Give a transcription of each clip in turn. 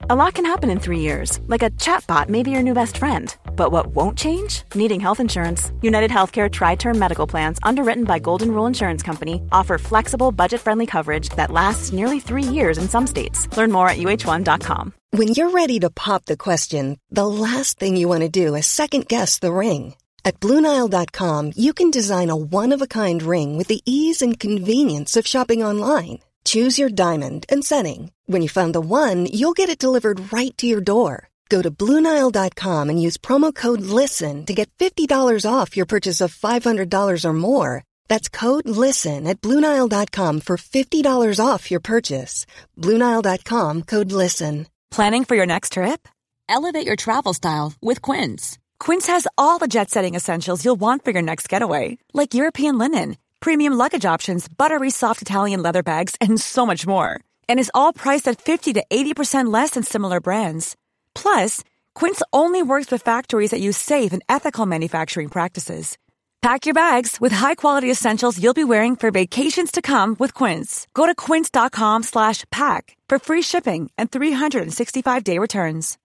A lot can happen in 3 years, like a chatbot may be your new best friend. But what won't change? Needing health insurance. United Healthcare Tri-Term Medical Plans, underwritten by Golden Rule Insurance Company, offer flexible, budget-friendly coverage that lasts nearly 3 years in some states. Learn more at uh1.com. When you're ready to pop the question, the last thing you want to do is second-guess the ring. At BlueNile.com, you can design a one-of-a-kind ring with the ease and convenience of shopping online. Choose your diamond and setting. When you find the one, you'll get it delivered right to your door. Go to BlueNile.com and use promo code LISTEN to get $50 off your purchase of $500 or more. That's code LISTEN at BlueNile.com for $50 off your purchase. BlueNile.com, code LISTEN. Planning for your next trip? Elevate your travel style with Quince. Quince has all the jet-setting essentials you'll want for your next getaway, like European linen, premium luggage options, buttery soft Italian leather bags, and so much more. And is all priced at 50 to 80% less than similar brands. Plus, Quince only works with factories that use safe and ethical manufacturing practices. Pack your bags with high-quality essentials you'll be wearing for vacations to come with Quince. Go to quince.com/pack for free shipping and 365-day returns.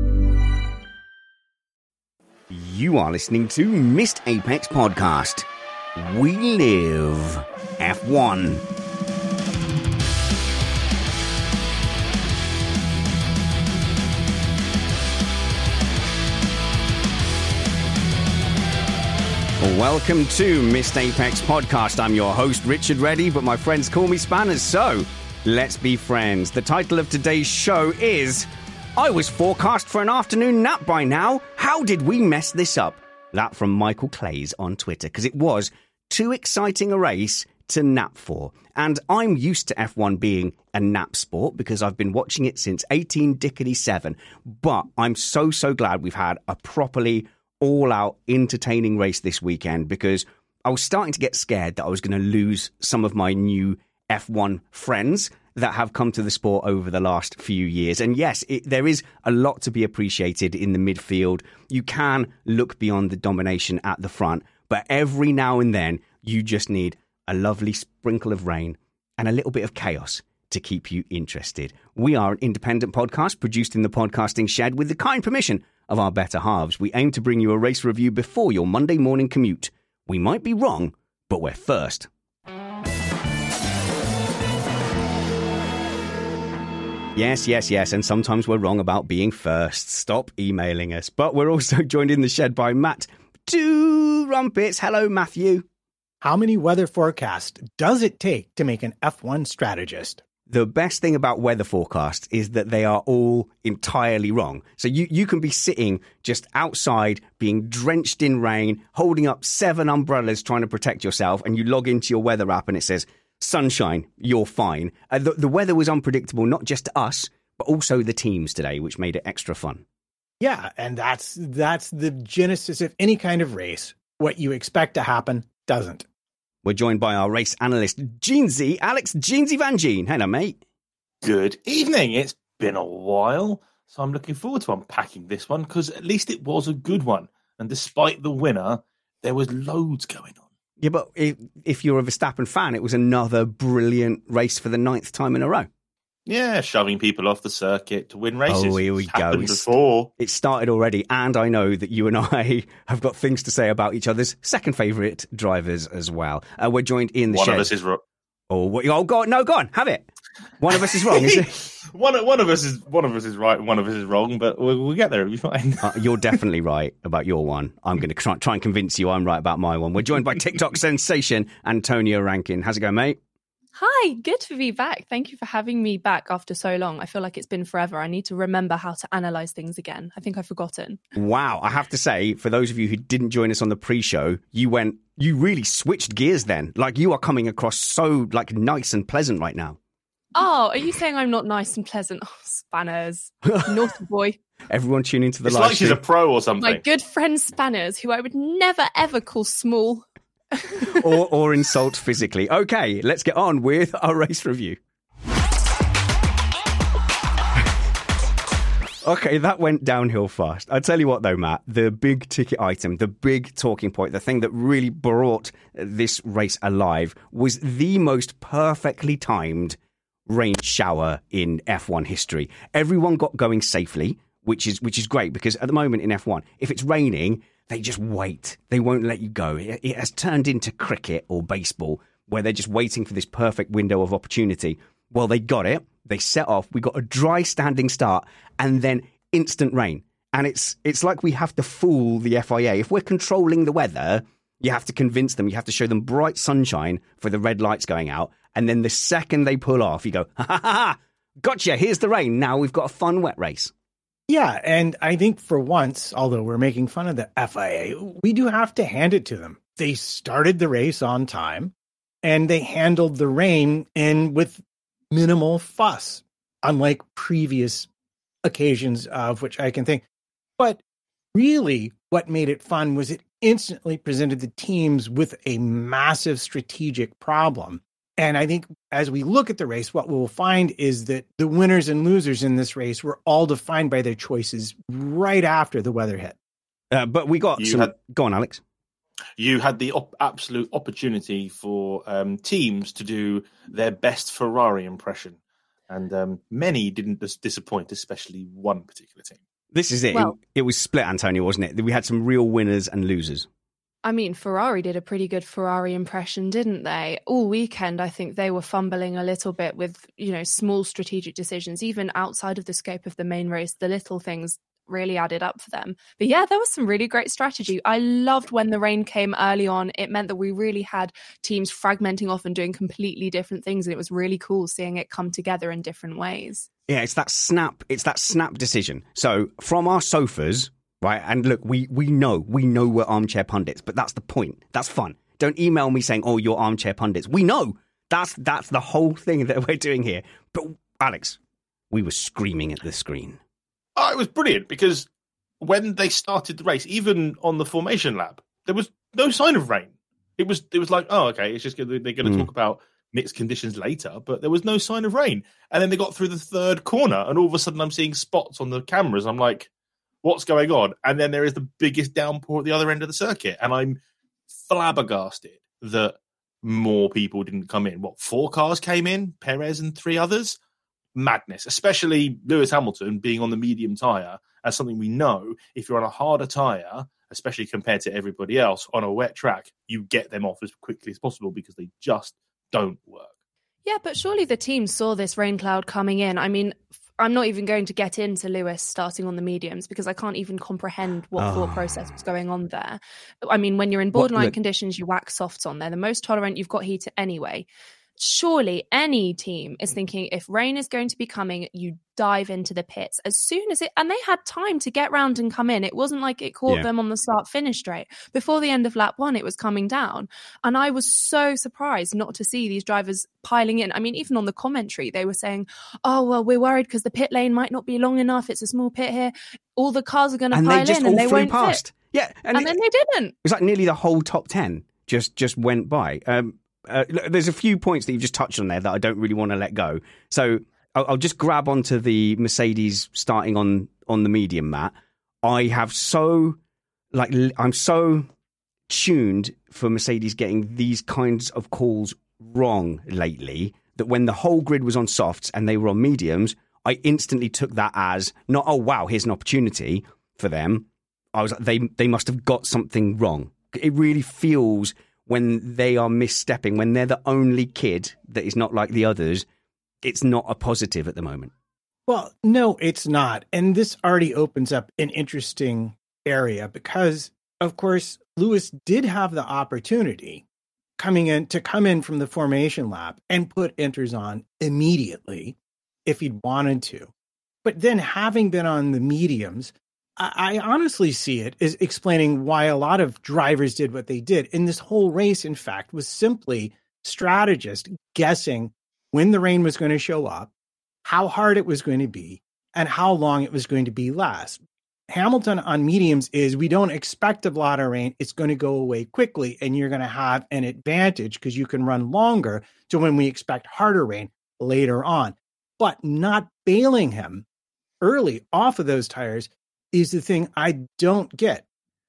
You are listening to Missed Apex Podcast. We live F1. Welcome to Missed Apex Podcast. I'm your host, Richard Reddy, but my friends call me Spanners, so let's be friends. The title of today's show is I was forecast for an afternoon nap by now. How did we mess this up? That from Michael Clays on Twitter, because it was too exciting a race to nap for. And I'm used to F1 being a nap sport because I've been watching it since 18-7. But I'm so glad we've had a properly all-out entertaining race this weekend, because I was starting to get scared that I was going to lose some of my new F1 friends that have come to the sport over the last few years. And yes, there is a lot to be appreciated in the midfield. You can look beyond the domination at the front, but every now and then you just need a lovely sprinkle of rain and a little bit of chaos to keep you interested. We are an independent podcast produced in the podcasting shed with the kind permission of our better halves. We aim to bring you a race review before your Monday morning commute. We might be wrong, but we're first. Yes, and sometimes we're wrong about being first. Stop emailing us. But we're also joined in the shed by Matt Two Rumpets. Hello, Matthew. How many weather forecasts does it take to make an F1 strategist? The best thing about weather forecasts is that they are all entirely wrong. So you can be sitting just outside, being drenched in rain, holding up 7 umbrellas trying to protect yourself, and you log into your weather app and it says, sunshine, you're fine. The weather was unpredictable, not just to us, but also the teams today, which made it extra fun. Yeah, and that's the genesis of any kind of race. What you expect to happen doesn't. We're joined by our race analyst, Jeansy, Alex Jeansy Van Gene. Hello, mate. Good evening. It's been a while, so I'm looking forward to unpacking this one, because at least it was a good one. And despite the winner, there was loads going on. Yeah, but if you're a Verstappen fan, it was another brilliant race for the 9th time in a row. Yeah, shoving people off the circuit to win races. Oh, here we go. Before. It started already, and I know that you and I have got things to say about each other's second favourite drivers as well. We're joined in the shed. One of us is wrong. Oh, go on, have it. One of us is wrong, is it? One of us is right, one of us is wrong, but we'll get there. It'll be fine. You're definitely right about your one. I'm going to try and convince you I'm right about my one. We're joined by TikTok sensation Antonio Rankin. How's it going, mate? Hi, good to be back. Thank you for having me back after so long. I feel like it's been forever. I need to remember how to analyse things again. I think I've forgotten. Wow. I have to say, for those of you who didn't join us on the pre-show, you really switched gears then. Like, you are coming across so nice and pleasant right now. Oh, are you saying I'm not nice and pleasant? Oh, Spanners. Naughty boy. Everyone tune into the live live stream. She's a pro or something. My good friend Spanners, who I would never ever call small. or insult physically. Okay, let's get on with our race review. Okay, that went downhill fast. I tell you what though, Matt, the big ticket item, the big talking point, the thing that really brought this race alive was the most perfectly timed rain shower in F1 history. Everyone got going safely, which is great, because at the moment in F1, if it's raining, they just wait. They won't let you go. It has turned into cricket or baseball, where they're just waiting for this perfect window of opportunity. Well, they got it. They set off. We got a dry standing start and then instant rain. And it's like we have to fool the FIA. If we're controlling the weather, you have to convince them. You have to show them bright sunshine for the red lights going out. And then the second they pull off, you go, ha, ha, ha, ha, gotcha, here's the rain. Now we've got a fun wet race. Yeah, and I think for once, although we're making fun of the FIA, we do have to hand it to them. They started the race on time, and they handled the rain with minimal fuss, unlike previous occasions of which I can think. But really, what made it fun was it instantly presented the teams with a massive strategic problem. And I think as we look at the race, what we'll find is that the winners and losers in this race were all defined by their choices right after the weather hit. But we got go on, Alex. You had the absolute opportunity for teams to do their best Ferrari impression. And many didn't disappoint, especially one particular team. This is it. Well, it was split, Antonio, wasn't it? We had some real winners and losers. I mean, Ferrari did a pretty good Ferrari impression, didn't they? All weekend, I think they were fumbling a little bit with, small strategic decisions, even outside of the scope of the main race. The little things really added up for them. But yeah, there was some really great strategy. I loved when the rain came early on. It meant that we really had teams fragmenting off and doing completely different things. And it was really cool seeing it come together in different ways. Yeah, it's that snap decision. So from our sofas, right, and look, we know we're armchair pundits, but that's the point. That's fun. Don't email me saying, "Oh, you're armchair pundits." We know that's the whole thing that we're doing here. But Alex, we were screaming at the screen. Oh, it was brilliant, because when they started the race, even on the formation lap, there was no sign of rain. It was like, oh, okay, it's just they're going to talk about mixed conditions later, but there was no sign of rain. And then they got through the third corner, and all of a sudden I'm seeing spots on the cameras. I'm like, what's going on? And then there is the biggest downpour at the other end of the circuit. And I'm flabbergasted that more people didn't come in. 4 cars came in? Perez and 3 others? Madness, especially Lewis Hamilton being on the medium tyre, as something we know, if you're on a harder tyre, especially compared to everybody else on a wet track, you get them off as quickly as possible because they just don't work. Yeah, but surely the team saw this rain cloud coming in. I mean, I'm not even going to get into Lewis starting on the mediums because I can't even comprehend what thought process was going on there. I mean, when you're in borderline conditions, you whack softs on there. The most tolerant, you've got heater anyway. Surely any team is thinking if rain is going to be coming, you dive into the pits as soon as it, and they had time to get round and come in. It wasn't like it caught them on the start-finish straight. Before the end of lap 1, it was coming down. And I was so surprised not to see these drivers piling in. I mean, even on the commentary, they were saying, oh, well, we're worried because the pit lane might not be long enough. It's a small pit here. All the cars are going to pile in and they won't fit. Yeah, and then they didn't. It was like nearly the whole top 10 just went by. There's a few points that you've just touched on there that I don't really want to let go. So I'll just grab onto the Mercedes starting on the medium, Matt. I'm so tuned for Mercedes getting these kinds of calls wrong lately that when the whole grid was on softs and they were on mediums, I instantly took that as not, oh, wow, here's an opportunity for them. I was like, they must have got something wrong. It really feels when they are misstepping, when they're the only kid that is not like the others, it's not a positive at the moment. Well, no, it's not. And this already opens up an interesting area because, of course, Lewis did have the opportunity come in from the formation lap and put inters on immediately if he'd wanted to. But then having been on the mediums, I honestly see it as explaining why a lot of drivers did what they did. And this whole race, in fact, was simply strategists guessing when the rain was going to show up, how hard it was going to be, and how long it was going to be last. Hamilton on mediums is we don't expect a lot of rain. It's going to go away quickly, and you're going to have an advantage because you can run longer to when we expect harder rain later on. But not bailing him early off of those tires is the thing I don't get.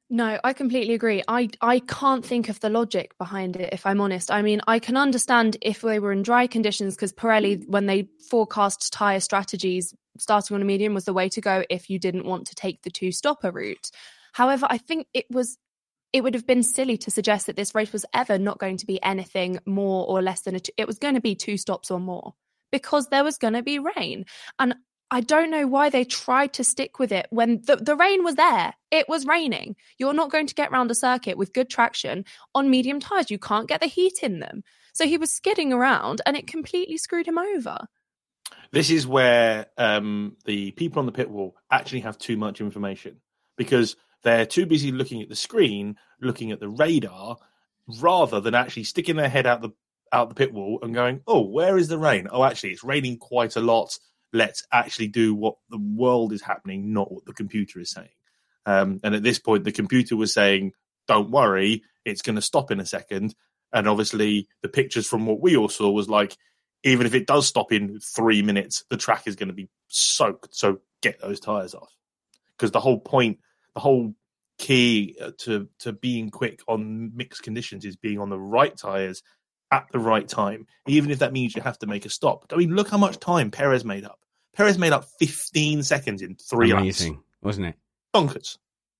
No, I completely agree. I can't think of the logic behind it, if I'm honest. I mean, I can understand if they were in dry conditions, because Pirelli, when they forecast tyre strategies, starting on a medium was the way to go if you didn't want to take the two-stopper route. However, I think it would have been silly to suggest that this race was ever not going to be anything more or less than it was going to be 2 stops or more, because there was going to be rain. And I don't know why they tried to stick with it when the rain was there. It was raining. You're not going to get around a circuit with good traction on medium tyres. You can't get the heat in them. So he was skidding around and it completely screwed him over. This is where the people on the pit wall actually have too much information, because they're too busy looking at the screen, looking at the radar, rather than actually sticking their head out the pit wall and going, oh, where is the rain? Oh, actually, it's raining quite a lot. Let's actually do what the world is happening, not what the computer is saying. And at this point, the computer was saying, don't worry, it's going to stop in a second. And obviously, the pictures from what we all saw was like, even if it does stop in 3 minutes, the track is going to be soaked. So get those tyres off. Because the whole point, the whole key to being quick on mixed conditions is being on the right tyres at the right time, even if that means you have to make a stop. I mean, look how much time Perez made up. Perez made up 15 seconds in 3 laps. Amazing, wasn't it? Bonkers.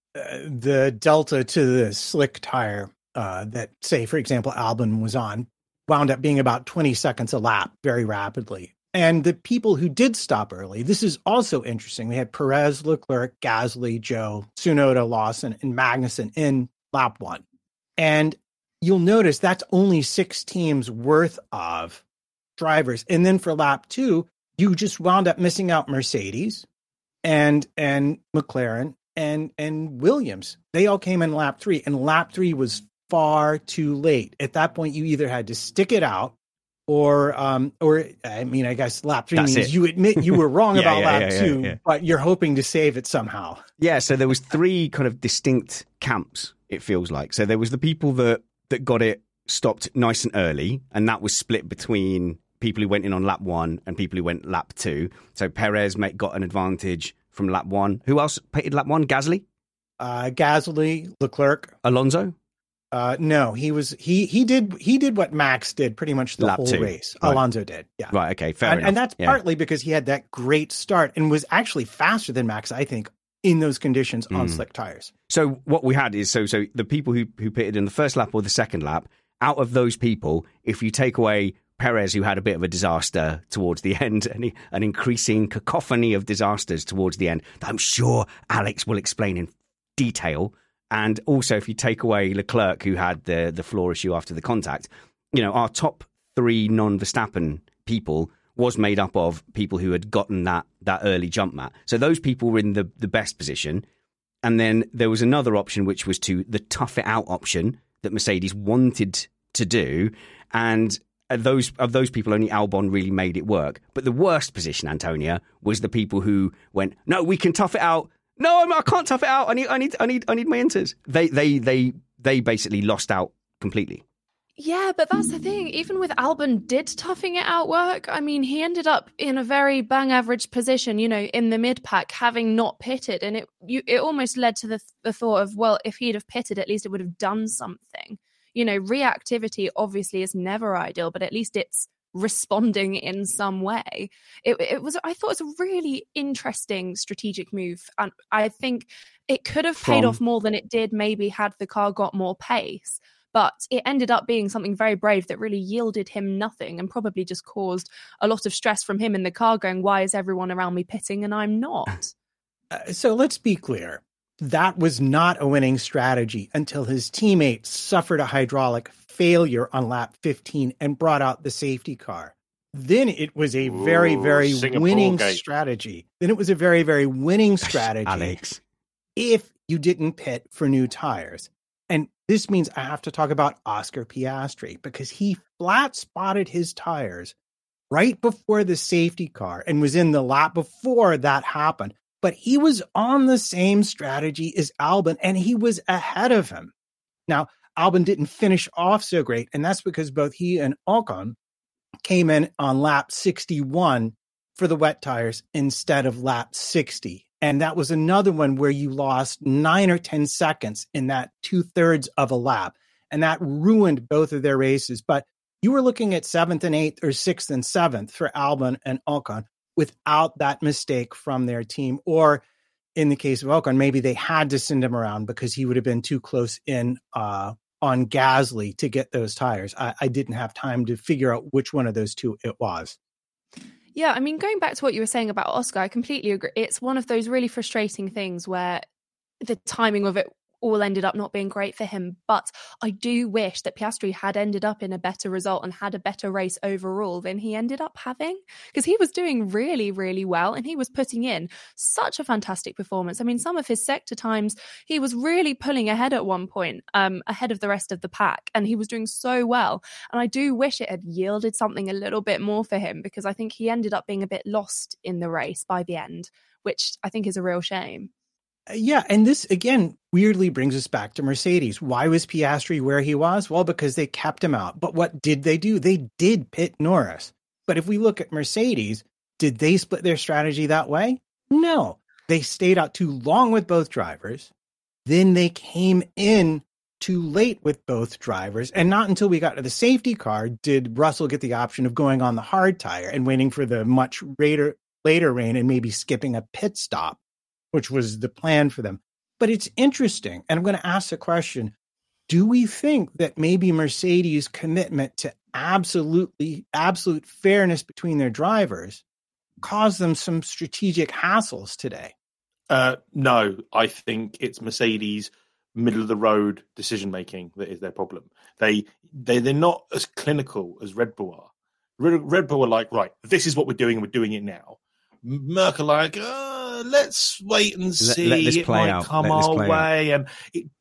The delta to the slick tire that, say, for example, Albon was on, wound up being about 20 seconds a lap very rapidly. And the people who did stop early, this is also interesting. We had Perez, Leclerc, Gasly, Joe, Tsunoda, Lawson, and Magnussen in lap 1. And you'll notice that's only 6 teams worth of drivers. And then for lap 2, you just wound up missing out Mercedes and McLaren and Williams. They all came in lap 3, and lap 3 was far too late. At that point, you either had to stick it out or I mean, I guess lap 3 That's means it. you admit you were wrong about lap 2, but you're hoping to save it somehow. Yeah, so there was 3 kind of distinct camps, it feels like. So there was the people that got it stopped nice and early, and that was split between people who went in on lap 1 and people who went lap 2. So Perez got an advantage from lap 1. Who else pitted lap 1? Gasly? Gasly, Leclerc. Alonso? No, he did what Max did pretty much the lap whole 2. race. Right. Alonso did. Yeah. Right, okay, fair enough. And that's partly because he had that great start and was actually faster than Max, I think, in those conditions on slick tires. So what we had is, so the people who pitted in the first lap or the second lap, out of those people, if you take away Perez, who had a bit of a disaster towards the end, and an increasing cacophony of disasters towards the end, that I'm sure Alex will explain in detail. And also, if you take away Leclerc, who had the floor issue after the contact, our top 3 non-Verstappen people was made up of people who had gotten that early jump mat. So those people were in the best position. And then there was another option, which was the tough it out option that Mercedes wanted to do. And of those people, only Albon really made it work. But the worst position, Antonia, was the people who went, no, we can tough it out. No, I can't tough it out. I need my inters. They basically lost out completely. Yeah, but that's the thing. Even with Albon, did toughing it out work? I mean, he ended up in a very bang average position, in the mid pack, having not pitted, and it almost led to the thought of, well, if he'd have pitted, at least it would have done something. Reactivity obviously is never ideal, but at least it's responding in some way. I thought it was a really interesting strategic move, and I think it could have paid off more than it did maybe had the car got more pace. But it ended up being something very brave that really yielded him nothing and probably just caused a lot of stress from him in the car going, why is everyone around me pitting and I'm not? So let's be clear. That was not a winning strategy until his teammates suffered a hydraulic failure on lap 15 and brought out the safety car. Then it was a very, very winning strategy. Then it was a very, very winning strategy. Alex. If you didn't pit for new tires. And this means I have to talk about Oscar Piastri because he flat spotted his tires right before the safety car and was in the lap before that happened. But he was on the same strategy as Albon and he was ahead of him. Now, Albon didn't finish off so great, and that's because both he and Ocon came in on lap 61 for the wet tires instead of lap 60 And that was another one where you lost 9 or 10 seconds in that 2/3 of a lap. And that ruined both of their races. But you were looking at 7th and 8th or 6th and 7th for Albon and Ocon without that mistake from their team. Or in the case of Ocon, maybe they had to send him around because he would have been too close in on Gasly to get those tires. I didn't have time to figure out which one of those two it was. Yeah, I mean, going back to what you were saying about Oscar, I completely agree. It's one of those really frustrating things where the timing of it all ended up not being great for him. But I do wish that Piastri had ended up in a better result and had a better race overall than he ended up having, because he was doing really, really well and he was putting in such a fantastic performance. I mean, some of his sector times, he was really pulling ahead at one point, ahead of the rest of the pack, and he was doing so well. And I do wish it had yielded something a little bit more for him, because I think he ended up being a bit lost in the race by the end, which I think is a real shame. Yeah, and this, again, weirdly brings us back to Mercedes. Why was Piastri where he was? Well, because they kept him out. But what did they do? They did pit Norris. But if we look at Mercedes, did they split their strategy that way? No. They stayed out too long with both drivers. Then they came in too late with both drivers. And not until we got to the safety car did Russell get the option of going on the hard tire and waiting for the much later rain and maybe skipping a pit stop, which was the plan for them. But it's interesting, and I'm going to ask the question, do we think that maybe Mercedes' commitment to absolute fairness between their drivers caused them some strategic hassles today? No, I think it's Mercedes' middle-of-the-road decision-making that is their problem. They're not as clinical as Red Bull are. Red Bull are like, right, this is what we're doing, and we're doing it now. Merc are like, let's wait and see. Let this it play might out. come our way, and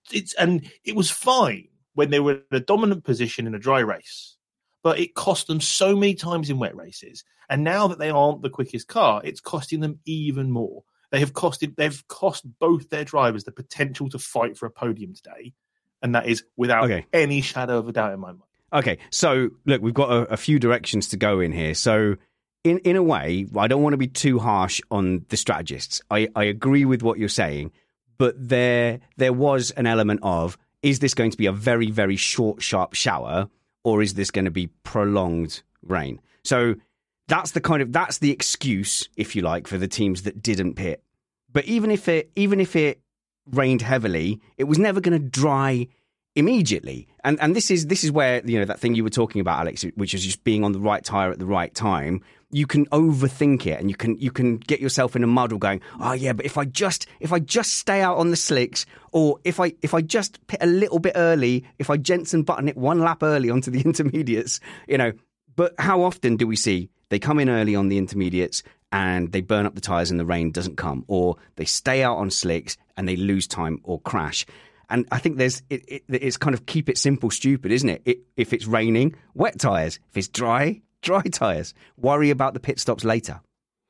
it was fine when they were in a dominant position in a dry race, but it cost them so many times in wet races. And now that they aren't the quickest car, it's costing them even more. They've cost both their drivers the potential to fight for a podium today, and that is without any shadow of a doubt in my mind. Okay, so look, we've got a few directions to go in here. So in a way, I don't want to be too harsh on the strategists. I agree with what you're saying, but there was an element of, is this going to be a very, very short, sharp shower, or is this going to be prolonged rain? So that's the excuse, if you like, for the teams that didn't pit. But even if it rained heavily, it was never going to dry immediately. And this is where, that thing you were talking about, Alex, which is just being on the right tire at the right time. You can overthink it, and you can get yourself in a muddle going, oh yeah, but if I just stay out on the slicks, or if I just pit a little bit early, if I Jensen Button it one lap early onto the intermediates, But how often do we see they come in early on the intermediates and they burn up the tires and the rain doesn't come, or they stay out on slicks and they lose time or crash? And I think it's kind of keep it simple, stupid, isn't it? If it's raining, wet tires. If it's dry tires. Worry about the pit stops later.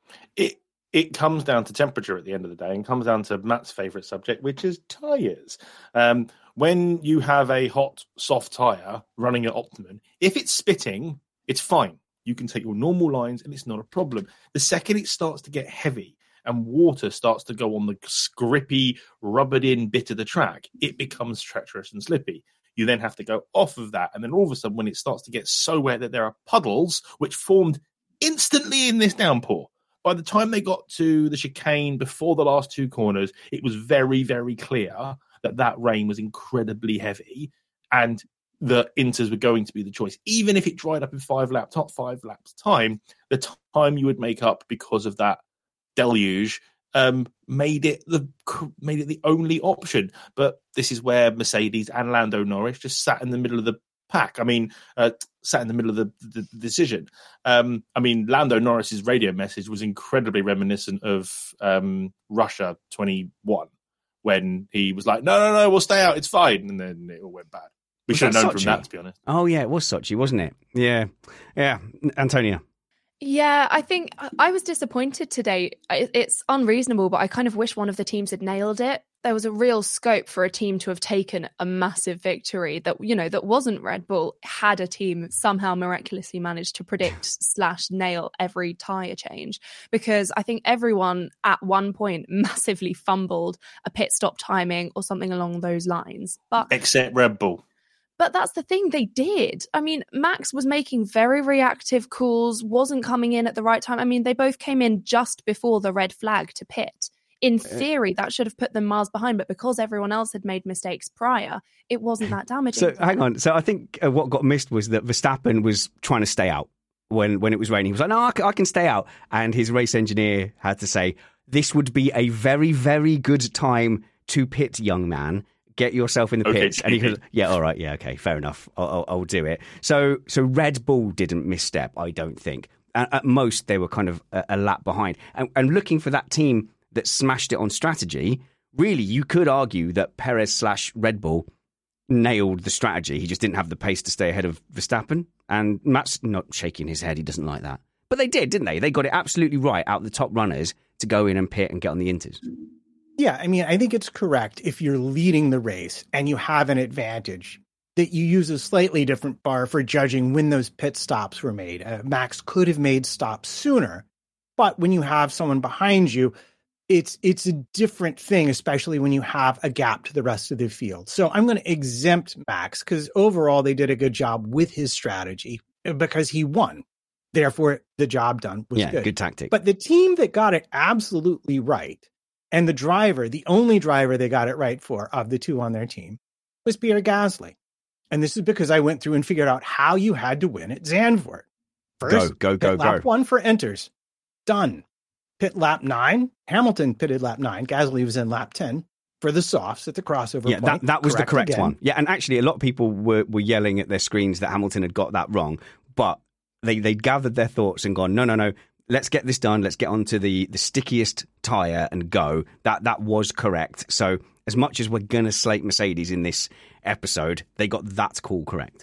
It comes down to temperature at the end of the day, and comes down to Matt's favourite subject, which is tyres. When you have a hot, soft tyre running at optimum, if it's spitting, it's fine. You can take your normal lines and it's not a problem. The second it starts to get heavy and water starts to go on the scrippy, rubbered-in bit of the track, it becomes treacherous and slippy. You then have to go off of that. And then all of a sudden, when it starts to get so wet that there are puddles, which formed instantly in this downpour, by the time they got to the chicane before the last two corners, it was very, very clear that rain was incredibly heavy and the inters were going to be the choice. Even if it dried up in 5 laps time, the time you would make up because of that deluge made it the only option. But this is where Mercedes and Lando Norris just sat in the middle of the pack. I mean, sat in the middle of the decision. Lando Norris's radio message was incredibly reminiscent of Russia 21, when he was like, no, we'll stay out, it's fine. And then it all went bad. We should have known from that, to be honest. Oh, yeah, it was Sochi, wasn't it? Yeah. Antonia. Yeah, I think I was disappointed today. It's unreasonable, but I kind of wish one of the teams had nailed it. there was a real scope for a team to have taken a massive victory that, that wasn't Red Bull, had a team somehow miraculously managed to predict / nail every tyre change. Because I think everyone at one point massively fumbled a pit stop timing or something along those lines. Except Red Bull. But that's the thing, they did. I mean, Max was making very reactive calls, wasn't coming in at the right time. I mean, they both came in just before the red flag to pit. In theory, that should have put them miles behind, but because everyone else had made mistakes prior, it wasn't that damaging. So hang on. So I think what got missed was that Verstappen was trying to stay out when it was raining. He was like, no, I can stay out. And his race engineer had to say, this would be a very, very good time to pit, young man. Get yourself in the pits. And he goes, yeah, all right, yeah, okay, fair enough. I'll do it. So Red Bull didn't misstep, I don't think. At most, they were kind of a lap behind. And looking for that team that smashed it on strategy, really, you could argue that Perez / Red Bull nailed the strategy. He just didn't have the pace to stay ahead of Verstappen. And Matt's not shaking his head. He doesn't like that. But they did, didn't they? They got it absolutely right out the top runners to go in and pit and get on the inters. Yeah, I mean, I think it's correct if you're leading the race and you have an advantage that you use a slightly different bar for judging when those pit stops were made. Max could have made stops sooner, but when you have someone behind you, it's a different thing, especially when you have a gap to the rest of the field. So I'm going to exempt Max because overall they did a good job with his strategy because he won. Therefore, the job done was good. Good tactic. But the team that got it absolutely right, and the driver, the only driver they got it right for of the two on their team, was Pierre Gasly. And this is because I went through and figured out how you had to win at Zandvoort. First, go. Lap 1 for enters. Done. Pit lap 9. Hamilton pitted lap 9. Gasly was in lap 10 for the softs at the crossover point. Yeah, that was the correct again. one. Yeah, and actually a lot of people were yelling at their screens that Hamilton had got that wrong. But they gathered their thoughts and gone, no. Let's get this done. Let's get onto the stickiest tyre and go. That was correct. So as much as we're going to slate Mercedes in this episode, they got that call correct.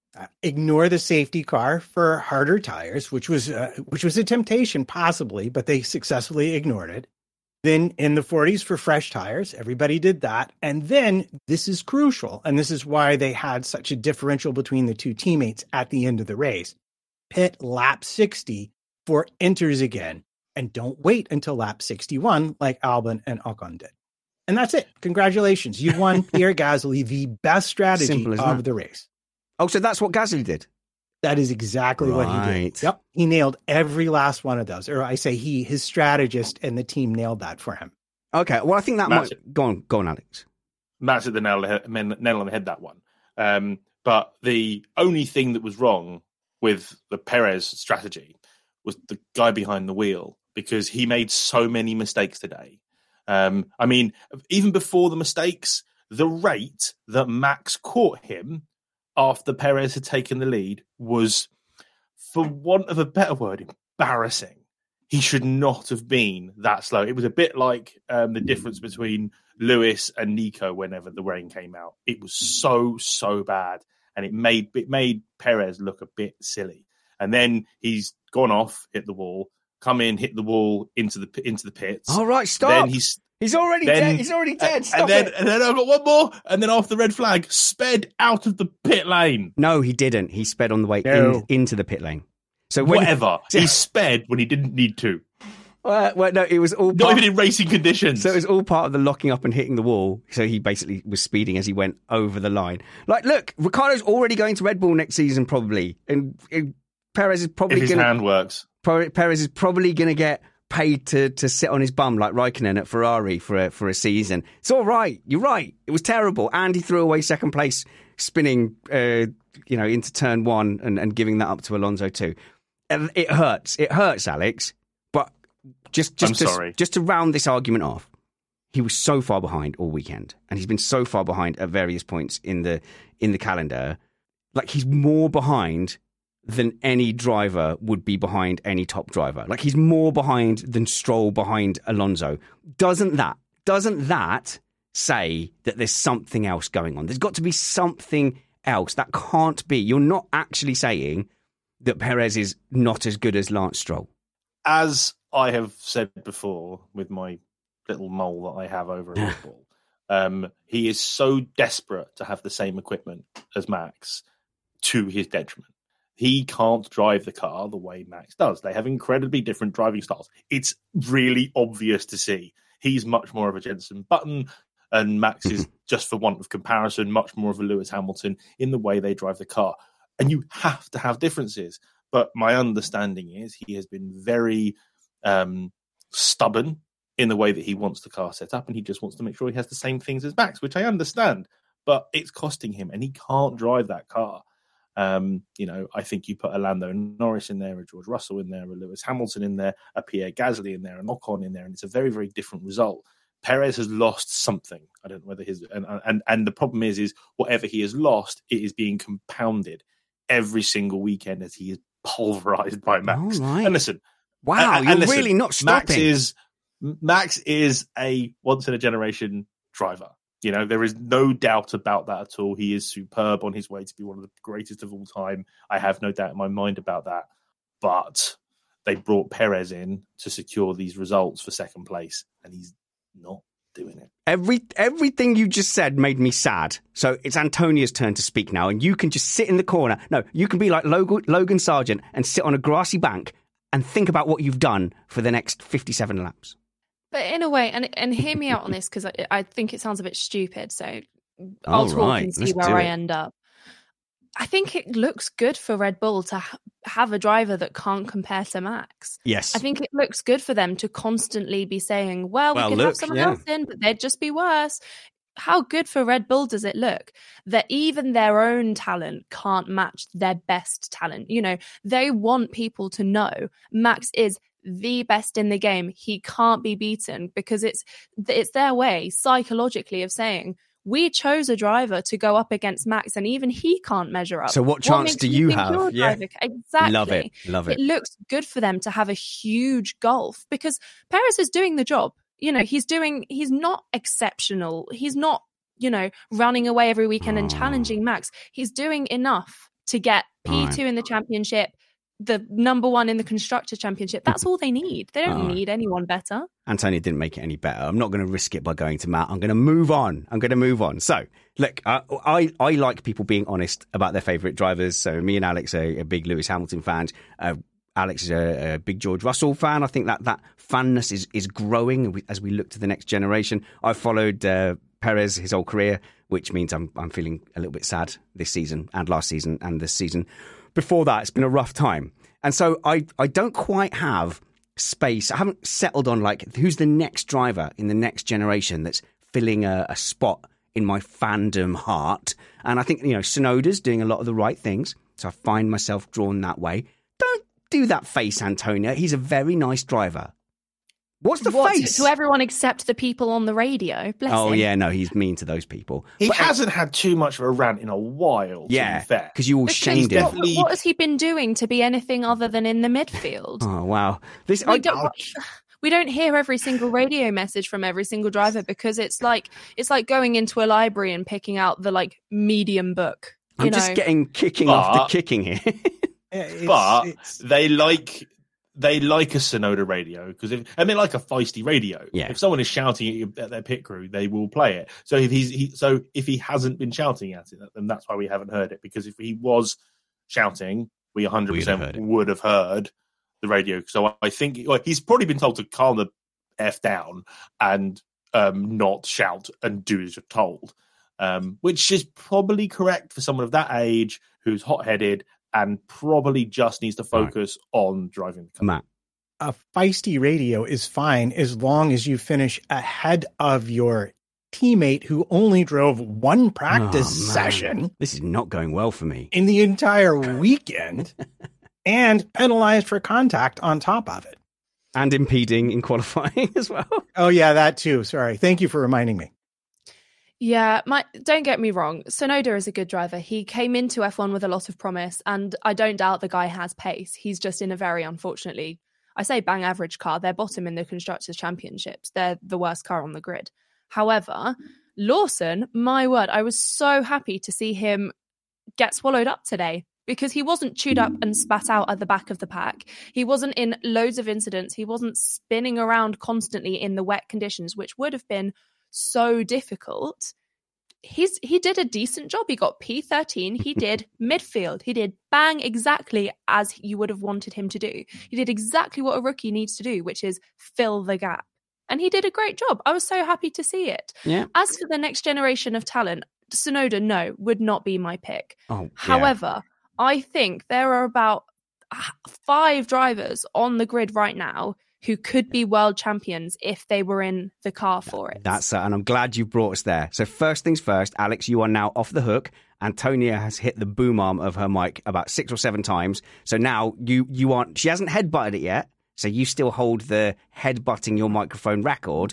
Ignore the safety car for harder tires, which was a temptation possibly, but they successfully ignored it. Then in the 40s for fresh tires, everybody did that. And then this is crucial. And this is why they had such a differential between the two teammates at the end of the race. Pit lap 60 for enters again. And don't wait until lap 61 like Albon and Ocon did. And that's it. Congratulations. You won, Pierre Gasly, the best strategy of the race. Oh, so that's what Gasly did? That is exactly what he did. Yep. He nailed every last one of those. Or I say his strategist and the team nailed that for him. Okay. Well, I think that might... Go on, Alex. Matt's hit the nail on the head, that one. But the only thing that was wrong with the Perez strategy was the guy behind the wheel, because he made so many mistakes today. I mean, even before the mistakes, the rate that Max caught him after Perez had taken the lead was, for want of a better word, embarrassing. He should not have been that slow. It was a bit like the difference between Lewis and Nico whenever the rain came out. It was so bad, and it made Perez look a bit silly. And then he's gone off, hit the wall, come in, hit the wall into the pits. All right, stop. Then He's already dead. He's already dead. Stop and then I've got one more. And then after the red flag, sped out of the pit lane. No, he didn't. He sped on the way into the pit lane. So whatever. He sped when he didn't need to. Well, no, it was all not even in racing conditions. So it was all part of the locking up and hitting the wall. So he basically was speeding as he went over the line. Like, look, Ricciardo's already going to Red Bull next season, probably, and Perez is probably if his hand works. Perez is probably going to get paid to sit on his bum like Raikkonen at Ferrari for a season. It's all right. You're right. It was terrible. And he threw away second place spinning, into turn one and giving that up to Alonso too. And it hurts. It hurts, Alex. But just to round this argument off, he was so far behind all weekend, and he's been so far behind at various points in the calendar. Like, he's more behind than any driver would be behind any top driver. Like, he's more behind than Stroll behind Alonso. Doesn't that say that there's something else going on? There's got to be something else. That can't be. You're not actually saying that Perez is not as good as Lance Stroll. As I have said before with my little mole that I have over at Red Bull, He is so desperate to have the same equipment as Max to his detriment. He can't drive the car the way Max does. They have incredibly different driving styles. It's really obvious to see. He's much more of a Jenson Button, and Max is, just for want of comparison, much more of a Lewis Hamilton in the way they drive the car. And you have to have differences. But my understanding is he has been very stubborn in the way that he wants the car set up, and he just wants to make sure he has the same things as Max, which I understand. But it's costing him, and he can't drive that car. I think you put a Lando Norris in there, a George Russell in there, a Lewis Hamilton in there, a Pierre Gasly in there, an Ocon in there, and it's a very, very different result. Perez has lost something. I don't know whether and the problem is whatever he has lost, it is being compounded every single weekend as he is pulverized by Max. Right. And listen, wow, you're really not stopping. Max is a once in a generation driver. There is no doubt about that at all. He is superb, on his way to be one of the greatest of all time. I have no doubt in my mind about that. But they brought Perez in to secure these results for second place, and he's not doing it. Everything you just said made me sad. So it's Antonia's turn to speak now, and you can just sit in the corner. No, you can be like Logan Sargent and sit on a grassy bank and think about what you've done for the next 57 laps. But in a way, and hear me out on this, because I think it sounds a bit stupid, so I'll talk and see where I end up. I think it looks good for Red Bull to have a driver that can't compare to Max. Yes. I think it looks good for them to constantly be saying, well, we could have someone else in, but they'd just be worse. How good for Red Bull does it look that even their own talent can't match their best talent? They want people to know Max is the best in the game. He can't be beaten, because it's their way psychologically of saying, we chose a driver to go up against Max, and even he can't measure up. So what chance do you have? Yeah. Exactly. Love it. It looks good for them to have a huge gulf, because Perez is doing the job. He's not exceptional. He's not, running away every weekend and challenging Max. He's doing enough to get P2 in the championship, the number one in the Constructor Championship. That's all they need. They don't need anyone better. Antonio didn't make it any better. I'm not going to risk it by going to Matt. I'm going to move on. So, look, I like people being honest about their favourite drivers. So me and Alex are a big Lewis Hamilton fans. Alex is a big George Russell fan. I think that fanness is growing as we look to the next generation. I've followed Perez his whole career, which means I'm feeling a little bit sad this season and last season and this season. Before that, it's been a rough time. And so I don't quite have space. I haven't settled on who's the next driver in the next generation that's filling a spot in my fandom heart. And I think, Tsunoda's doing a lot of the right things. So I find myself drawn that way. Don't do that face, Antonia. He's a very nice driver. What's the face? To everyone except the people on the radio. Bless him. Yeah, no, he's mean to those people. He hasn't had too much of a rant in a while, to be fair. Because you all shamed him. What has he been doing to be anything other than in the midfield? Oh, wow. We don't hear every single radio message from every single driver, because it's like going into a library and picking out the medium book. I'm just getting kicking off the kicking here. They like a Tsunoda radio, because they like a feisty radio. Yeah. If someone is shouting at you at their pit crew, they will play it. So if he hasn't been shouting at it, then that's why we haven't heard it. Because if he was shouting, we 100% would have heard the radio. So I think he's probably been told to calm the F down and not shout and do as you're told, which is probably correct for someone of that age who's hot-headed and probably just needs to focus on driving the car. Matt. A feisty radio is fine as long as you finish ahead of your teammate who only drove one practice session. This is not going well for me. In the entire weekend, and penalized for contact on top of it. And impeding in qualifying as well. Oh, yeah, that too. Sorry. Thank you for reminding me. Yeah, don't get me wrong. Tsunoda is a good driver. He came into F1 with a lot of promise, and I don't doubt the guy has pace. He's just in a very, unfortunately, I say bang average car. They're bottom in the Constructors' Championships. They're the worst car on the grid. However, Lawson, my word, I was so happy to see him get swallowed up today, because he wasn't chewed up and spat out at the back of the pack. He wasn't in loads of incidents. He wasn't spinning around constantly in the wet conditions, which would have been so difficult, he did a decent job. He got P13. He did midfield. He did bang exactly as you would have wanted him to do. He did exactly what a rookie needs to do, which is fill the gap. And he did a great job. I was so happy to see it. Yeah. As for the next generation of talent, Tsunoda, no, would not be my pick. Oh, yeah. However, I think there are about 5 drivers on the grid right now who could be world champions if they were in the car for it. And I'm glad you brought us there. So first things first, Alex, you are now off the hook. Antonia has hit the boom arm of her mic about 6 or 7 times. So now you aren't, she hasn't headbutted it yet. So you still hold the headbutting your microphone record.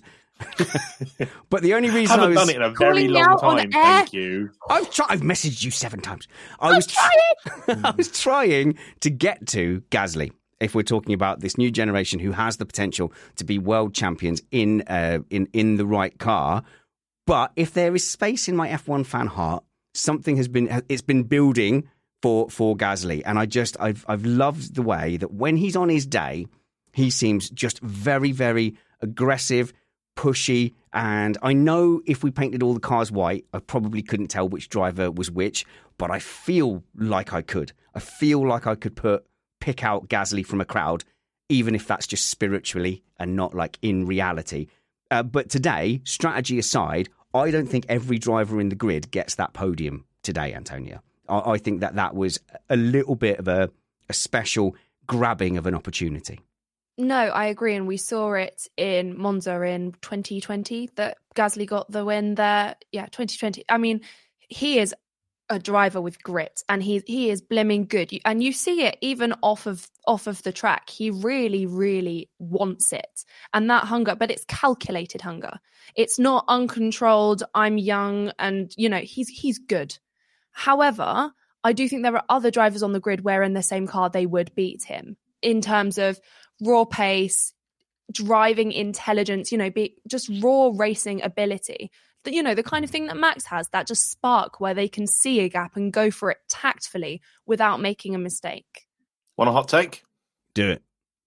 But the only reason I haven't done it in a very long time. Thank you. I've messaged you 7 times. I was trying to get to Gasly. If we're talking about this new generation who has the potential to be world champions in the right car, but if there is space in my F1 fan heart, something has been building for Gasly, and I've loved the way that when he's on his day, he seems just very, very aggressive, pushy, and I know if we painted all the cars white, I probably couldn't tell which driver was which, but I feel like I could. I feel like I could pick out Gasly from a crowd, even if that's just spiritually and not like in reality. But today, strategy aside, I don't think every driver in the grid gets that podium today, Antonia. I think that was a little bit of a special grabbing of an opportunity. No, I agree. And we saw it in Monza in 2020 that Gasly got the win there. Yeah, 2020. I mean, he is a driver with grit and he is blimming good. And you see it even off of the track. He really, really wants it. And that hunger, but it's calculated hunger. It's not uncontrolled. I'm young and, he's good. However, I do think there are other drivers on the grid where in the same car they would beat him in terms of raw pace, driving intelligence, just raw racing ability. The kind of thing that Max has, that just spark where they can see a gap and go for it tactfully without making a mistake. Want a hot take? Do it.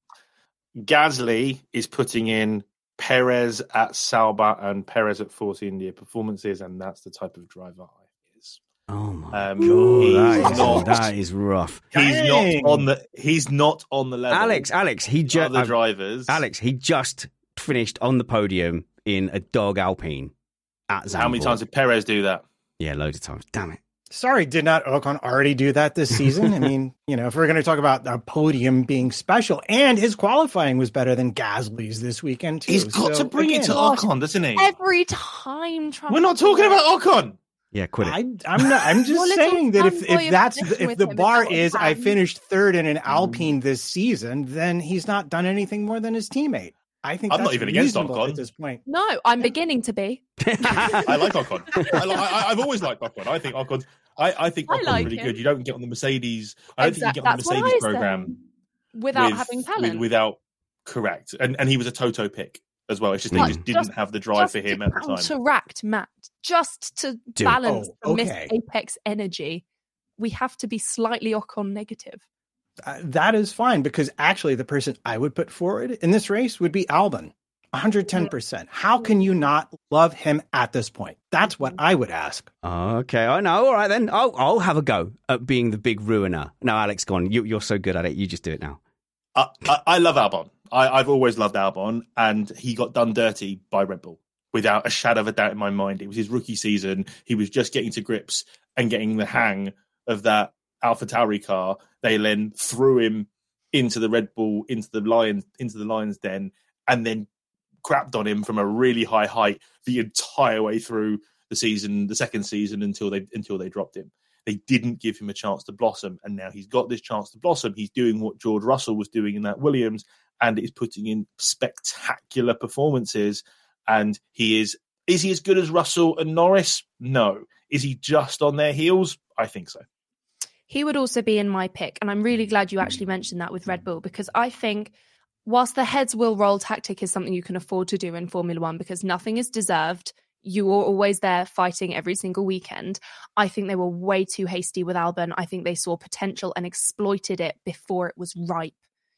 Gasly is putting in Perez at Sauber and Perez at Force India performances, and that's the type of driver he is. Oh my God, that is rough. He's not on the level. Alex, he just other drivers. Alex, he just finished on the podium in a dog Alpine at Zandvoort. How many times did Perez do that? Yeah, loads of times. Damn it. Sorry, did not Ocon already do that this season? I mean, if we're going to talk about the podium being special, and his qualifying was better than Gasly's this weekend too. He's got to bring it to Ocon, doesn't he? Every time. We're not talking about Ocon. Yeah, quit it. I'm just saying that if the bar is I finished third in an Alpine this season, then he's not done anything more than his teammate. I think I'm not even against Ocon at this point. No, I'm beginning to be. I like Ocon. I've always liked Ocon. I think Ocon's really good. You don't get on the Mercedes. I don't think you get on the Mercedes program without having talent. Correct. And he was a Toto pick as well. It's just they just didn't have the drive for him at the time. Counteract Matt, just to balance the Miss Apex energy, we have to be slightly Ocon negative. That is fine, because actually the person I would put forward in this race would be Albon. 110%. How can you not love him at this point? That's what I would ask. Okay, I know. All right, then. I'll have a go at being the big ruiner. Now, Alex, go on. You're so good at it. You just do it now. I love Albon. I've always loved Albon, and he got done dirty by Red Bull without a shadow of a doubt in my mind. It was his rookie season. He was just getting to grips and getting the hang of that AlphaTauri car. They then threw him into the Red Bull, into the Lions den, and then crapped on him from a really high height the entire way through the season, the second season, until they dropped him. They didn't give him a chance to blossom, and now he's got this chance to blossom. He's doing what George Russell was doing in that Williams, and is putting in spectacular performances. And is he as good as Russell and Norris? No. Is he just on their heels? I think so. He would also be in my pick, and I'm really glad you actually mentioned that with Red Bull, because I think whilst the heads will roll tactic is something you can afford to do in Formula One because nothing is deserved, you are always there fighting every single weekend. I think they were way too hasty with Albon. I think they saw potential and exploited it before it was ripe.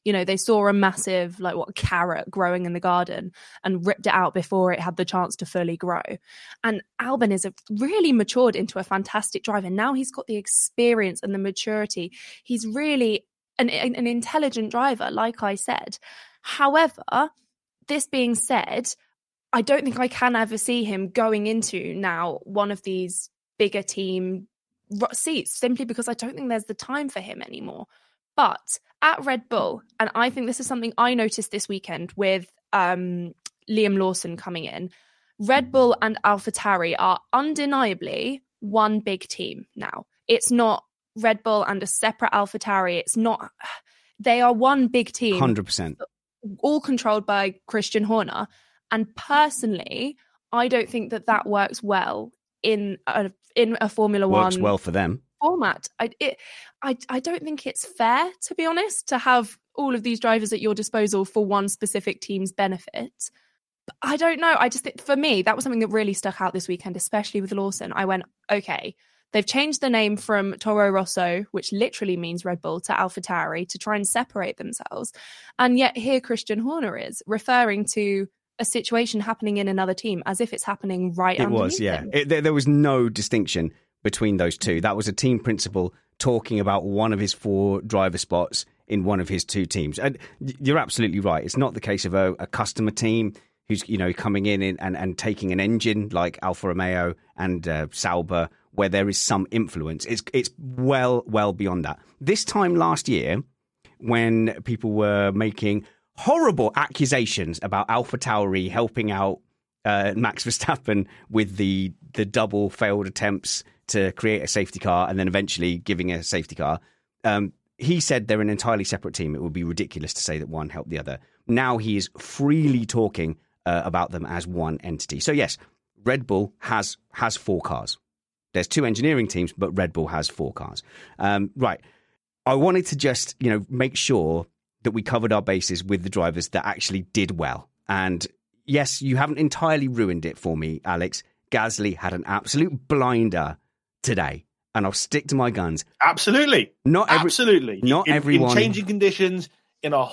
You know, they saw a massive, carrot growing in the garden and ripped it out before it had the chance to fully grow. And Albon is really matured into a fantastic driver. Now he's got the experience and the maturity. He's really an intelligent driver, like I said. However, this being said, I don't think I can ever see him going into now one of these bigger team seats, simply because I don't think there's the time for him anymore. But at Red Bull, and I think this is something I noticed this weekend with Liam Lawson coming in, Red Bull and AlphaTauri are undeniably one big team now. It's not Red Bull and a separate AlphaTauri. It's not. They are one big team. 100%. All controlled by Christian Horner. And personally, I don't think that works well in a Formula One. Works well for them. Format. I don't think it's fair, to be honest, to have all of these drivers at your disposal for one specific team's benefit. But I don't know. I just think, for me, that was something that really stuck out this weekend, especially with Lawson. I went, okay, they've changed the name from Toro Rosso, which literally means Red Bull, to AlphaTauri to try and separate themselves. And yet here Christian Horner is referring to a situation happening in another team as if it's happening right underneath. It was, yeah. There was no distinction between those two. That was a team principal talking about one of his 4 driver spots in one of his 2 teams. And you're absolutely right. It's not the case of a customer team who's, coming in and taking an engine like Alfa Romeo and Sauber, where there is some influence. It's well beyond that. This time last year, when people were making horrible accusations about AlphaTauri helping out Max Verstappen with the double failed attempts to create a safety car and then eventually giving a safety car. He said they're an entirely separate team. It would be ridiculous to say that one helped the other. Now he is freely talking about them as one entity. So yes, Red Bull has 4 cars. There's 2 engineering teams, but Red Bull has 4 cars. Right. I wanted to just, make sure that we covered our bases with the drivers that actually did well. And yes, you haven't entirely ruined it for me, Alex. Gasly had an absolute blinder today, and I'll stick to my guns. Absolutely. Absolutely. Not everyone. In changing conditions, in a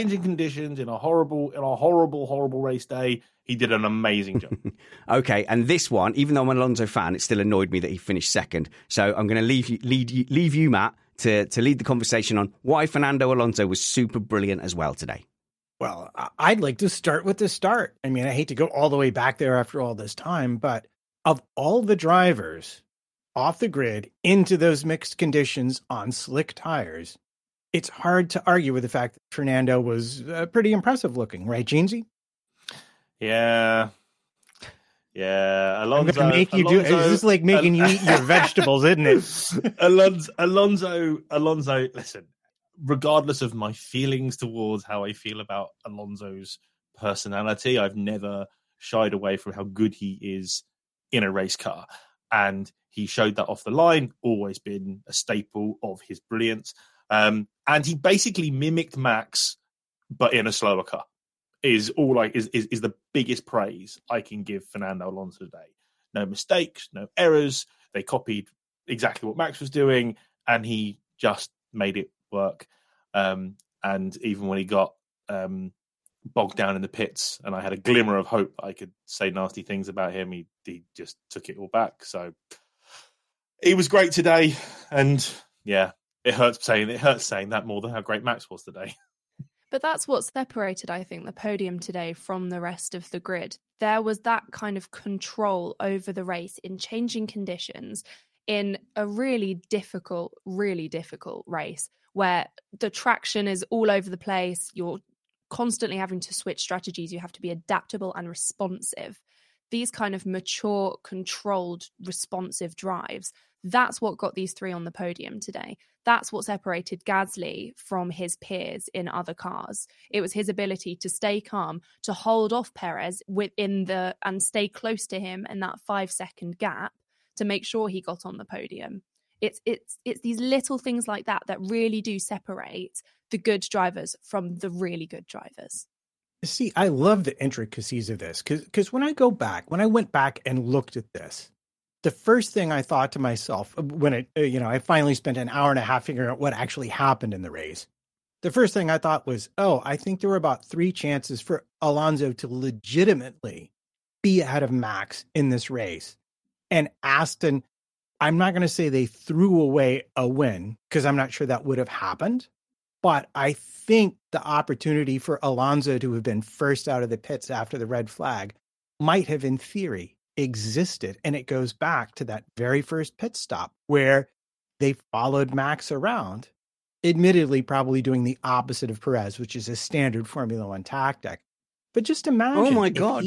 horrible race day, he did an amazing job. Okay, and this one, even though I'm an Alonso fan, it still annoyed me that he finished second. So I'm going to leave you, Matt, to lead the conversation on why Fernando Alonso was super brilliant as well today. Well, I'd like to start with the start. I mean, I hate to go all the way back there after all this time, but of all the drivers off the grid into those mixed conditions on slick tires, it's hard to argue with the fact that Fernando was pretty impressive looking, right, Jeansy? Yeah. Alonso. I'm make you do. It's just like making you eat your vegetables, isn't it? Alonso. Listen, regardless of my feelings towards how I feel about Alonso's personality, I've never shied away from how good he is in a race car, and he showed that off the line. Always been a staple of his brilliance, and he basically mimicked Max, but in a slower car. Is the biggest praise I can give Fernando Alonso today. No mistakes, no errors. They copied exactly what Max was doing, and he just made it work. And even when he got bogged down in the pits, and I had a glimmer of hope I could say nasty things about him, he just took it all back. So he was great today, and yeah, it hurts saying that more than how great Max was today. But that's what separated, I think, the podium today from the rest of the grid. There was that kind of control over the race in changing conditions in a really difficult race where the traction is all over the place. You're constantly having to switch strategies. You have to be adaptable and responsive. These kind of mature, controlled, responsive drives, that's what got these 3 on the podium today. That's what separated Gasly from his peers in other cars. It was his ability to stay calm, to hold off Perez and stay close to him in that 5-second gap to make sure he got on the podium. It's these little things like that really do separate the good drivers from the really good drivers. See, I love the intricacies of this because when I went back and looked at this, the first thing I thought to myself when I finally spent an hour and a half figuring out what actually happened in the race the first thing I thought was, I think there were about 3 chances for Alonso to legitimately be ahead of Max in this race. And Aston, I'm not going to say they threw away a win, because I'm not sure that would have happened. But I think the opportunity for Alonso to have been first out of the pits after the red flag might have, in theory, existed. And it goes back to that very first pit stop where they followed Max around, admittedly probably doing the opposite of Perez, which is a standard Formula One tactic. But just imagine, oh my God,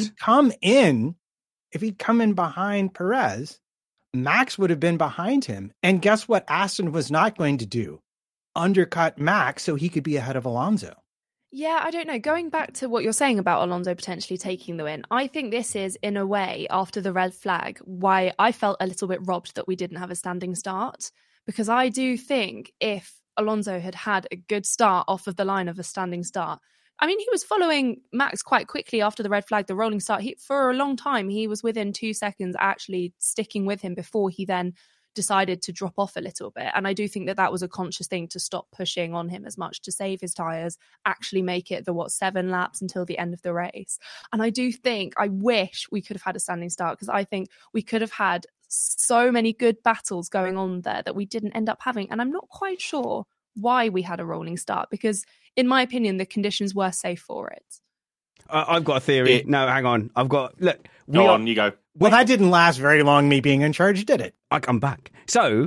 if he'd come in behind Perez, Max would have been behind him. And guess what Aston was not going to do? Undercut Max so he could be ahead of Alonso. Yeah, I don't know. Going back to what you're saying about Alonso potentially taking the win, I think this is, in a way, after the red flag, why I felt a little bit robbed that we didn't have a standing start. Because I do think if Alonso had had a good start off of the line of a standing start, I mean, he was following Max quite quickly after the red flag, the rolling start. For a long time, he was within 2 seconds actually sticking with him before he then decided to drop off a little bit. And I do think that was a conscious thing to stop pushing on him as much, to save his tyres, actually make it the 7 laps until the end of the race. And I do think, I wish we could have had a standing start, because I think we could have had so many good battles going on there that we didn't end up having. And I'm not quite sure why we had a rolling start, because in my opinion, the conditions were safe for it. I've got a theory. No, hang on. You go. Well, that didn't last very long, me being in charge, did it? I come back. So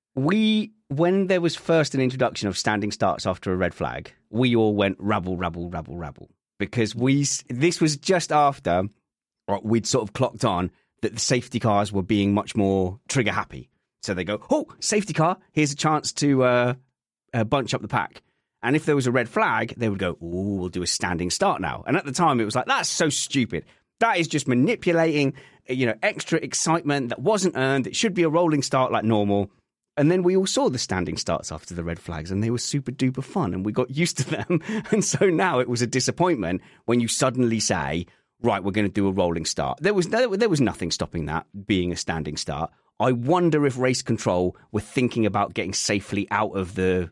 when there was first an introduction of standing starts after a red flag, we all went rabble, rabble, rabble, rabble. Because this was just after we'd sort of clocked on that the safety cars were being much more trigger happy. So they go, oh, safety car, here's a chance to bunch up the pack. And if there was a red flag, they would go, oh, we'll do a standing start now. And at the time, it was like, that's so stupid. That is just manipulating, extra excitement that wasn't earned. It should be a rolling start like normal. And then we all saw the standing starts after the red flags, and they were super duper fun, and we got used to them. And so now it was a disappointment when you suddenly say, right, we're going to do a rolling start. There was nothing stopping that being a standing start. I wonder if race control were thinking about getting safely out of the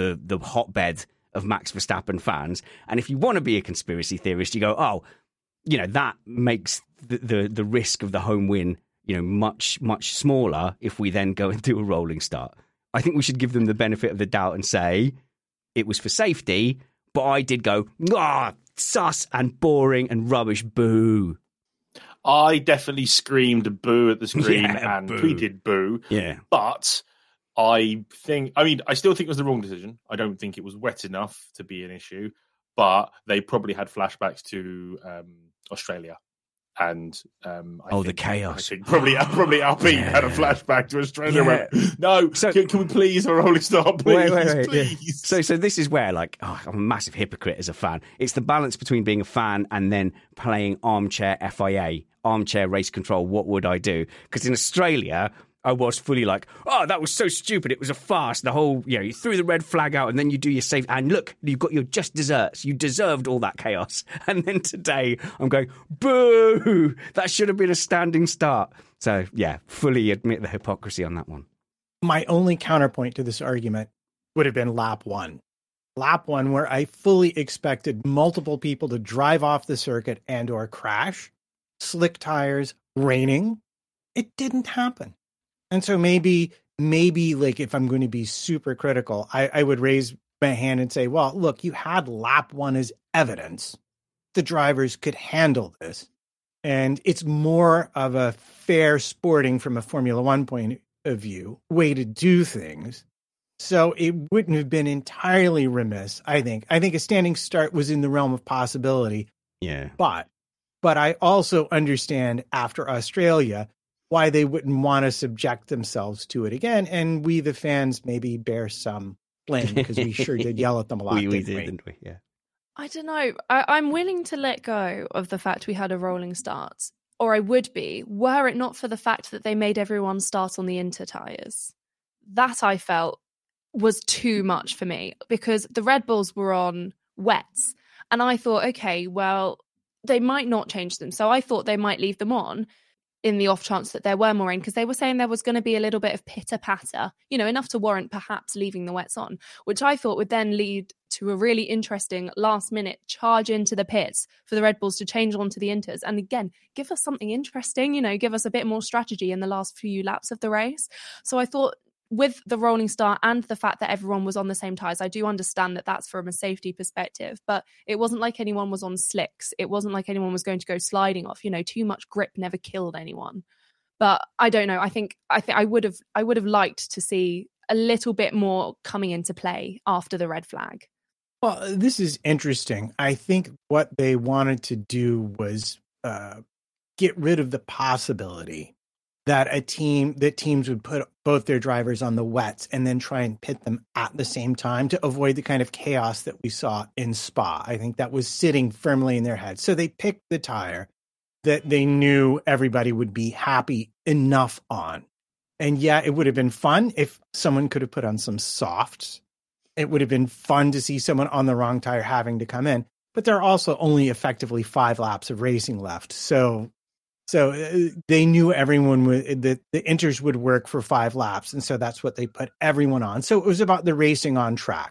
hotbed of Max Verstappen fans. And if you want to be a conspiracy theorist, you go, that makes the risk of the home win, much, much smaller if we then go and do a rolling start. I think we should give them the benefit of the doubt and say it was for safety, but I did go, sus and boring and rubbish, boo. I definitely screamed boo at the screen and tweeted boo. Yeah. But I still think it was the wrong decision. I don't think it was wet enough to be an issue, but they probably had flashbacks to Australia. And the chaos. I think probably Alpine had a flashback to Australia. Yeah. No, so, can we please have a rolling start, please? Wait. Please. Yeah. So this is where, I'm a massive hypocrite as a fan. It's the balance between being a fan and then playing armchair FIA, armchair race control. What would I do? Because in Australia, I was fully like, that was so stupid. It was a farce. The whole, you threw the red flag out and then you do your safe. And look, you got your just desserts. You deserved all that chaos. And then today I'm going, boo, that should have been a standing start. So, yeah, fully admit the hypocrisy on that one. My only counterpoint to this argument would have been lap 1. Lap 1, where I fully expected multiple people to drive off the circuit and or crash. Slick tires, raining. It didn't happen. And so maybe if I'm going to be super critical, I would raise my hand and say, well, look, you had lap 1 as evidence. The drivers could handle this. And it's more of a fair sporting from a Formula One point of view way to do things. So it wouldn't have been entirely remiss, I think. I think a standing start was in the realm of possibility. Yeah. But I also understand after Australia why they wouldn't want to subject themselves to it again. And we, the fans, maybe bear some blame because we sure did yell at them a lot. we did, didn't we? Yeah. I don't know. I'm willing to let go of the fact we had a rolling start, or I would be, were it not for the fact that they made everyone start on the Inter tyres. That I felt was too much for me because the Red Bulls were on wets. And I thought, okay, well, they might not change them. So I thought they might leave them on in the off chance that there were more rain, because they were saying there was going to be a little bit of pitter patter, enough to warrant perhaps leaving the wets on, which I thought would then lead to a really interesting last minute charge into the pits for the Red Bulls to change onto the Inters. And again, give us something interesting, give us a bit more strategy in the last few laps of the race. So I thought, with the rolling start and the fact that everyone was on the same tyres, I do understand that that's from a safety perspective, but it wasn't like anyone was on slicks. It wasn't like anyone was going to go sliding off. Too much grip never killed anyone. But I don't know. I think I would have liked to see a little bit more coming into play after the red flag. Well, this is interesting. I think what they wanted to do was get rid of the possibility that teams would put both their drivers on the wets and then try and pit them at the same time to avoid the kind of chaos that we saw in Spa. I think that was sitting firmly in their head. So they picked the tire that they knew everybody would be happy enough on. And yeah, it would have been fun if someone could have put on some softs. It would have been fun to see someone on the wrong tire having to come in. But there are also only effectively 5 laps of racing left. So they knew everyone the Inters would work for 5 laps. And so that's what they put everyone on. So it was about the racing on track.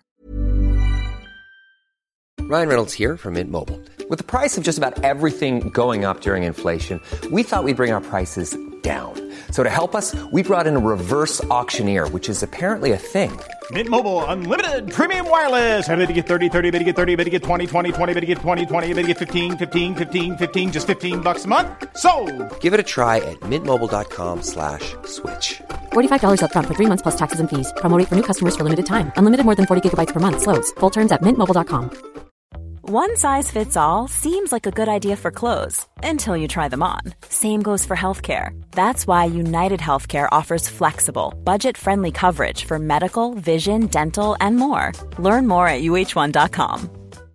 Ryan Reynolds here from Mint Mobile. With the price of just about everything going up during inflation, we thought we'd bring our prices down. So to help us, we brought in a reverse auctioneer, which is apparently a thing. Mint Mobile Unlimited Premium Wireless. How to get 30, 30, bit to get 30, bit to get 20, 20, 20, bit to get 20, 20, bit to get 15, 15, 15, 15, just $15 a month? Sold! Give it a try at mintmobile.com/switch. $45 up front for 3 months plus taxes and fees. Promo rate for new customers for limited time. Unlimited more than 40 gigabytes per month. Slows full terms at mintmobile.com. One size fits all seems like a good idea for clothes until you try them on. Same goes for healthcare. That's why United Healthcare offers flexible, budget-friendly coverage for medical, vision, dental, and more. Learn more at uh1.com.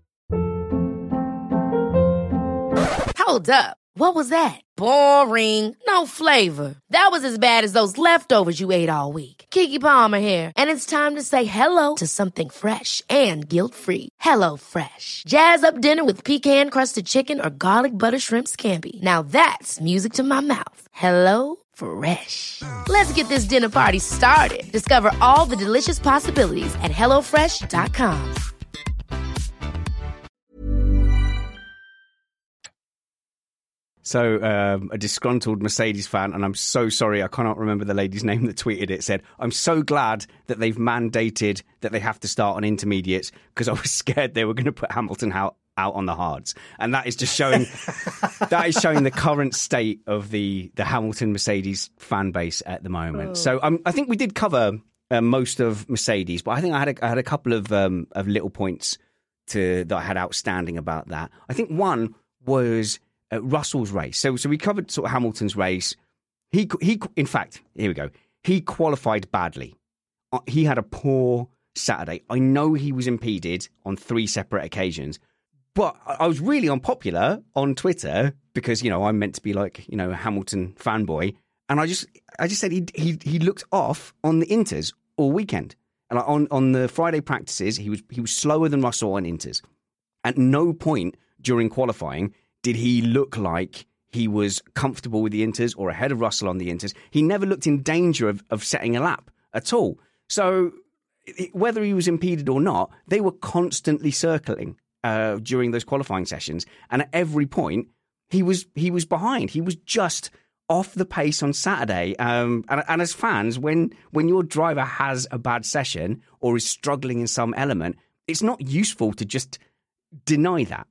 Hold up. What was that? Boring. No flavor. That was as bad as those leftovers you ate all week. Keke Palmer here. And it's time to say hello to something fresh and guilt-free. Hello Fresh. Jazz up dinner with pecan-crusted chicken or garlic butter shrimp scampi. Now that's music to my mouth. Hello Fresh. Let's get this dinner party started. Discover all the delicious possibilities at HelloFresh.com. So a disgruntled Mercedes fan, and I'm so sorry, I cannot remember the lady's name that tweeted it, said, I'm so glad that they've mandated that they have to start on intermediates because I was scared they were going to put Hamilton out on the hards. And that is just showing the current state of the Hamilton Mercedes fan base at the moment. Oh. So I think we did cover most of Mercedes, but I think I had a couple of little points that I had outstanding about that. I think one was Russell's race. So we covered sort of Hamilton's race. He in fact, here we go. He qualified badly. He had a poor Saturday. I know he was impeded on 3 separate occasions, but I was really unpopular on Twitter because, I'm meant to be like, a Hamilton fanboy. And I just said he looked off on the Inters all weekend. And on the Friday practices, he was slower than Russell on Inters. At no point during qualifying did he look like he was comfortable with the Inters or ahead of Russell on the Inters. He never looked in danger of setting a lap at all. So whether he was impeded or not, they were constantly circling during those qualifying sessions. And at every point, he was behind. He was just off the pace on Saturday. And as fans, when your driver has a bad session or is struggling in some element, it's not useful to just deny that.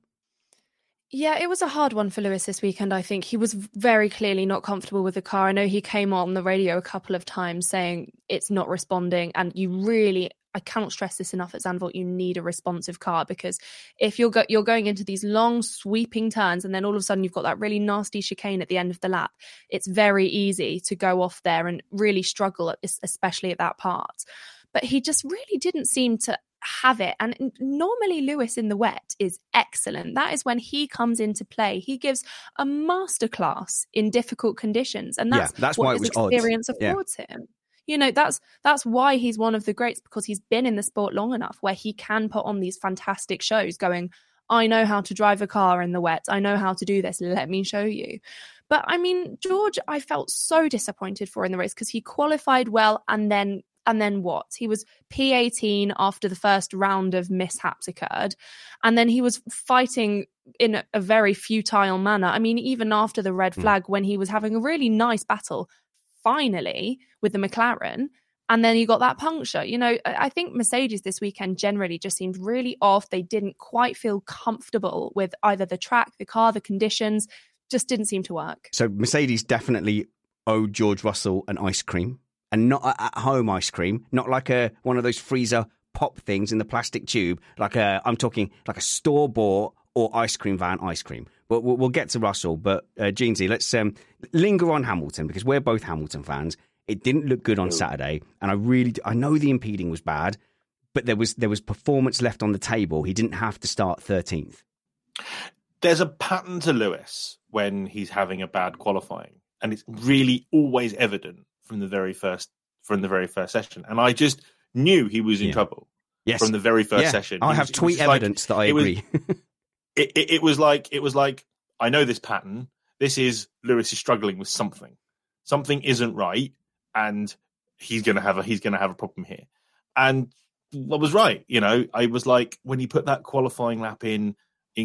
Yeah, it was a hard one for Lewis this weekend, I think. He was very clearly not comfortable with the car. I know he came on the radio a couple of times saying it's not responding. And I cannot stress this enough at Zandvoort, you need a responsive car, because if you're going into these long sweeping turns and then all of a sudden you've got that really nasty chicane at the end of the lap, it's very easy to go off there and really struggle, especially at that part. But he just really didn't seem to have it. And normally Lewis in the wet is excellent. That is when he comes into play. He gives a masterclass in difficult conditions, and that's what his experience affords him. That's why he's one of the greats, because he's been in the sport long enough where he can put on these fantastic shows going, I know how to drive a car in the wet. I know how to do this. Let me show you. But I mean, George, I felt so disappointed for in the race because he qualified well and then And then what? He was P18 after the first round of mishaps occurred. And then he was fighting in a very futile manner. I mean, even after the red flag, when he was having a really nice battle, finally, with the McLaren, and then you got that puncture. You know, I think Mercedes this weekend generally just seemed really off. They didn't quite feel comfortable with either the track, the car, the conditions. Just didn't seem to work. So Mercedes definitely owed George Russell an ice cream, and not at home ice cream, not like one of those freezer pop things in the plastic tube. I'm talking like a store-bought or ice cream van ice cream. But we'll get to Russell. But Jeansy, let's linger on Hamilton, because we're both Hamilton fans. It didn't look good on Saturday, and I know the impeding was bad, but there was performance left on the table. He didn't have to start 13th. There's a pattern to Lewis when he's having a bad qualifying, and it's really always evident from the very first session. And I just knew he was in trouble from the very first session. I have tweet evidence that I agree. It was like I know this pattern. This is Lewis is struggling with something. Something isn't right, and he's gonna have a problem here. And I was right. You know, I was like, when he put that qualifying lap in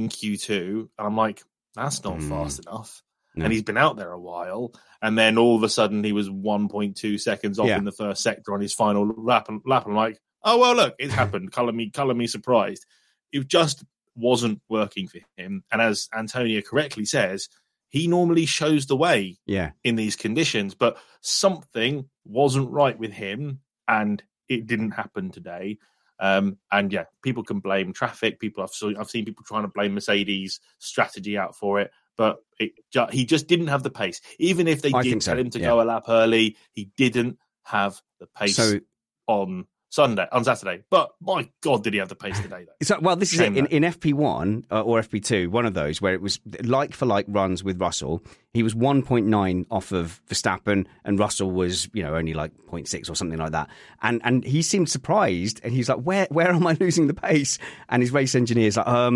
Q2, and I'm like, that's not fast enough. No. And he's been out there a while, and then all of a sudden he was 1.2 seconds off in the first sector on his final lap. And I'm like, oh well, look, it's happened. Color me surprised. It just wasn't working for him. And as Antonia correctly says, he normally shows the way in these conditions, but something wasn't right with him, and it didn't happen today. And people can blame traffic. I've seen people trying to blame Mercedes' strategy out for it, but he just didn't have the pace. Even if they did tell him to go a lap early, he didn't have the pace on Saturday. But my God, did he have the pace today, though? So, well, this is it. In FP1 or FP2, one of those where it was like for like runs with Russell, he was 1.9 off of Verstappen, and Russell was, only like 0.6 or something like that. And he seemed surprised, and he's like, where am I losing the pace? And his race engineer's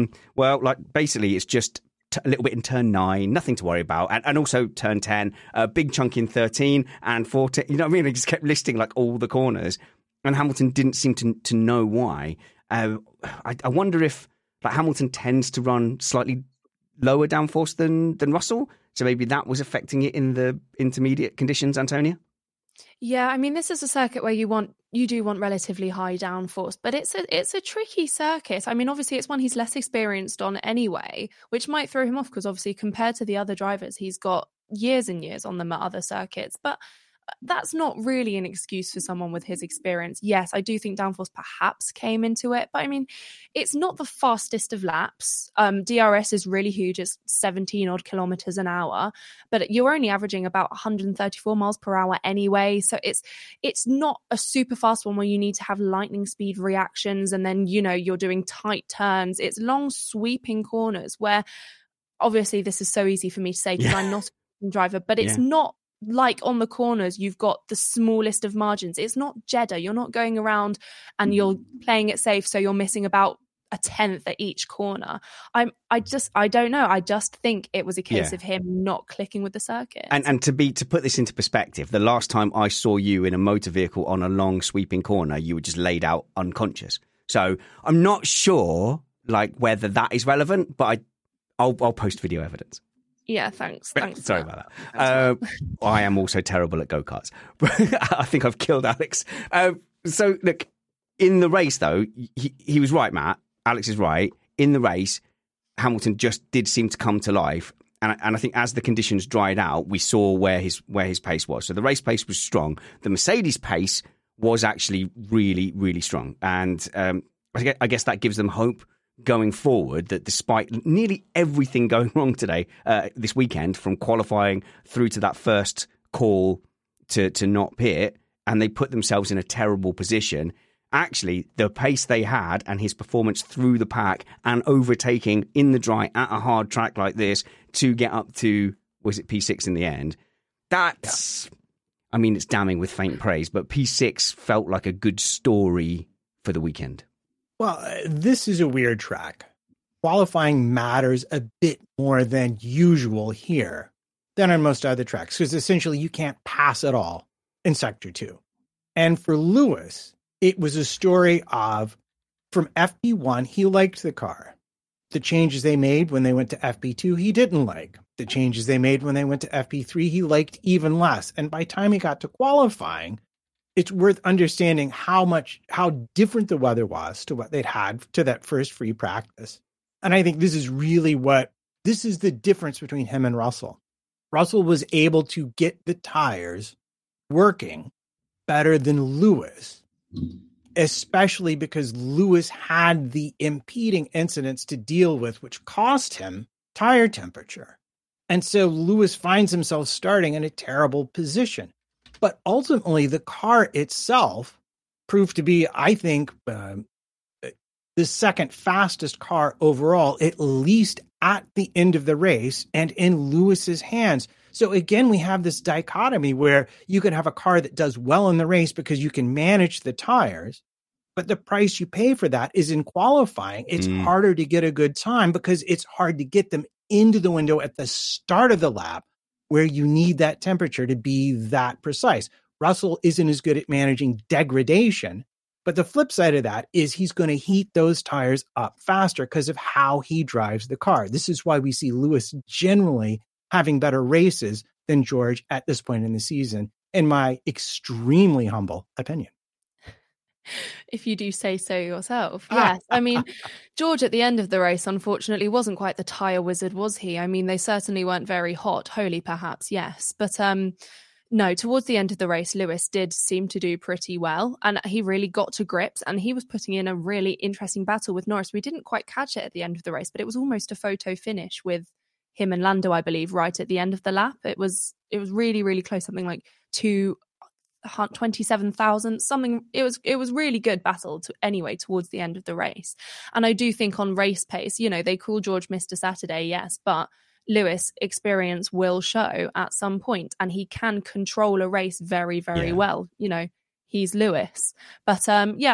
like, basically it's just a little bit in turn 9, nothing to worry about, and also turn 10, a big chunk in 13 and 14. You know what I mean? He just kept listing like all the corners. And Hamilton didn't seem to know why. I wonder if Hamilton tends to run slightly lower downforce than Russell. So maybe that was affecting it in the intermediate conditions, Antonia? Yeah, I mean, this is a circuit where you do want relatively high downforce, but it's a tricky circuit. I mean, obviously it's one he's less experienced on anyway, which might throw him off because obviously compared to the other drivers, he's got years and years on them at other circuits. But that's not really an excuse for someone with his experience. Yes, I do think downforce perhaps came into it, but I mean, it's not the fastest of laps. DRS is really huge. It's 17 odd kilometers an hour, but you're only averaging about 134 miles per hour anyway. So it's not a super fast one where you need to have lightning speed reactions. And then, you're doing tight turns. It's long sweeping corners where obviously this is so easy for me to say because I'm not a driver, but it's not like on the corners, you've got the smallest of margins. It's not Jeddah. You're not going around and you're playing it safe, so you're missing about a tenth at each corner. I don't know. I just think it was a case of him not clicking with the circuit. And to put this into perspective, the last time I saw you in a motor vehicle on a long sweeping corner, you were just laid out unconscious. So I'm not sure whether that is relevant, but I'll post video evidence. Yeah, thanks. Sorry about that. I am also terrible at go-karts. I think I've killed Alex. So, look, in the race, though, he was right, Matt. Alex is right. In the race, Hamilton just did seem to come to life. And I think as the conditions dried out, we saw where his pace was. So the race pace was strong. The Mercedes pace was actually really, really strong. And I guess that gives them hope going forward, that despite nearly everything going wrong today, this weekend, from qualifying through to that first call to not pit, and they put themselves in a terrible position, actually the pace they had and his performance through the pack and overtaking in the dry at a hard track like this to get up to, was it P6 in the end? That's, I mean, it's damning with faint praise, but P6 felt like a good story for the weekend. Well, this is a weird track. Qualifying matters a bit more than usual here than on most other tracks, because essentially you can't pass at all in Sector 2. And for Lewis, it was a story of, from FP1, he liked the car. The changes they made when they went to FP2, he didn't like. The changes they made when they went to FP3, he liked even less. And by the time he got to qualifying, it's worth understanding how different the weather was to what they'd had to that first free practice. And I think this is the difference between him and Russell. Russell was able to get the tires working better than Lewis, especially because Lewis had the impeding incidents to deal with, which cost him tire temperature. And so Lewis finds himself starting in a terrible position. But ultimately, the car itself proved to be, I think, the second fastest car overall, at least at the end of the race and in Lewis's hands. So again, we have this dichotomy where you can have a car that does well in the race because you can manage the tires, but the price you pay for that is in qualifying. It's harder to get a good time because it's hard to get them into the window at the start of the lap where you need that temperature to be that precise. Russell isn't as good at managing degradation, but the flip side of that is he's going to heat those tires up faster because of how he drives the car. This is why we see Lewis generally having better races than George at this point in the season, in my extremely humble opinion. If you do say so yourself. Yes. I mean, George at the end of the race, unfortunately, wasn't quite the tyre wizard, was he? I mean, they certainly weren't very hot. Holy, perhaps, yes. But no, towards the end of the race, Lewis did seem to do pretty well. And he really got to grips and he was putting in a really interesting battle with Norris. We didn't quite catch it at the end of the race, but it was almost a photo finish with him and Lando, I believe, right at the end of the lap. It was really, really close, something like 27,000 something. It was really good battle anyway towards the end of the race. And I do think on race pace, they call George Mr. Saturday, yes, but Lewis experience will show at some point and he can control a race very, very well. He's Lewis. But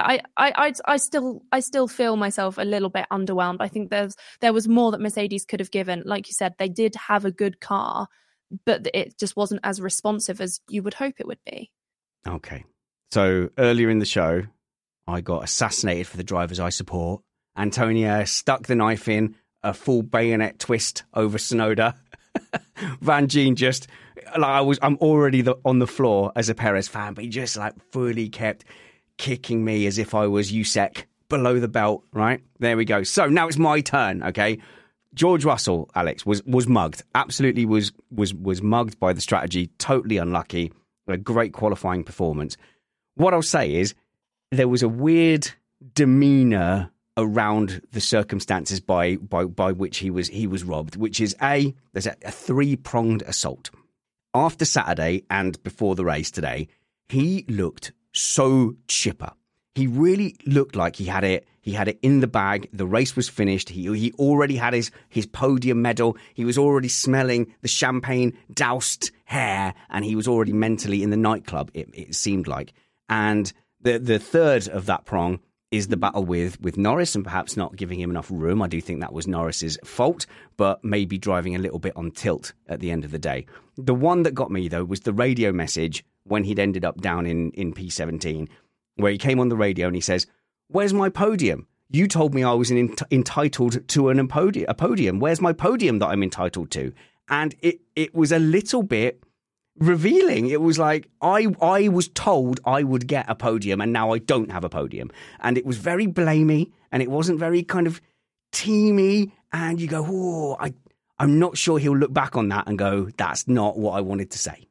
I still feel myself a little bit underwhelmed. I think there was more that Mercedes could have given. Like you said, they did have a good car, but it just wasn't as responsive as you would hope it would be. Okay. So earlier in the show, I got assassinated for the drivers I support. Antonio stuck the knife in, a full bayonet twist over Tsunoda. Van Gien just, I'm already on the floor as a Perez fan, but he just fully kept kicking me as if I was USEC below the belt, right? There we go. So now it's my turn, okay? George Russell, Alex, was mugged. Absolutely was mugged by the strategy. Totally unlucky. A great qualifying performance. What I'll say is there was a weird demeanor around the circumstances by which he was robbed, which is there's a three-pronged assault. After Saturday and before the race today, he looked so chipper. He really looked like he had it in the bag. The race was finished. He already had his podium medal. He was already smelling the champagne doused hair, and he was already mentally in the nightclub, it seemed like. And the third of that prong is the battle with Norris and perhaps not giving him enough room. I do think that was Norris's fault, but maybe driving a little bit on tilt at the end of the day. The one that got me, though, was the radio message when he'd ended up down in P17, where he came on the radio and he says, "Where's my podium? You told me I was entitled to a podium. Where's my podium that I'm entitled to?" And it was a little bit revealing. It was like, I was told I would get a podium and now I don't have a podium. And it was very blamey and it wasn't very kind of teamy. And you go, I'm not sure he'll look back on that and go, that's not what I wanted to say.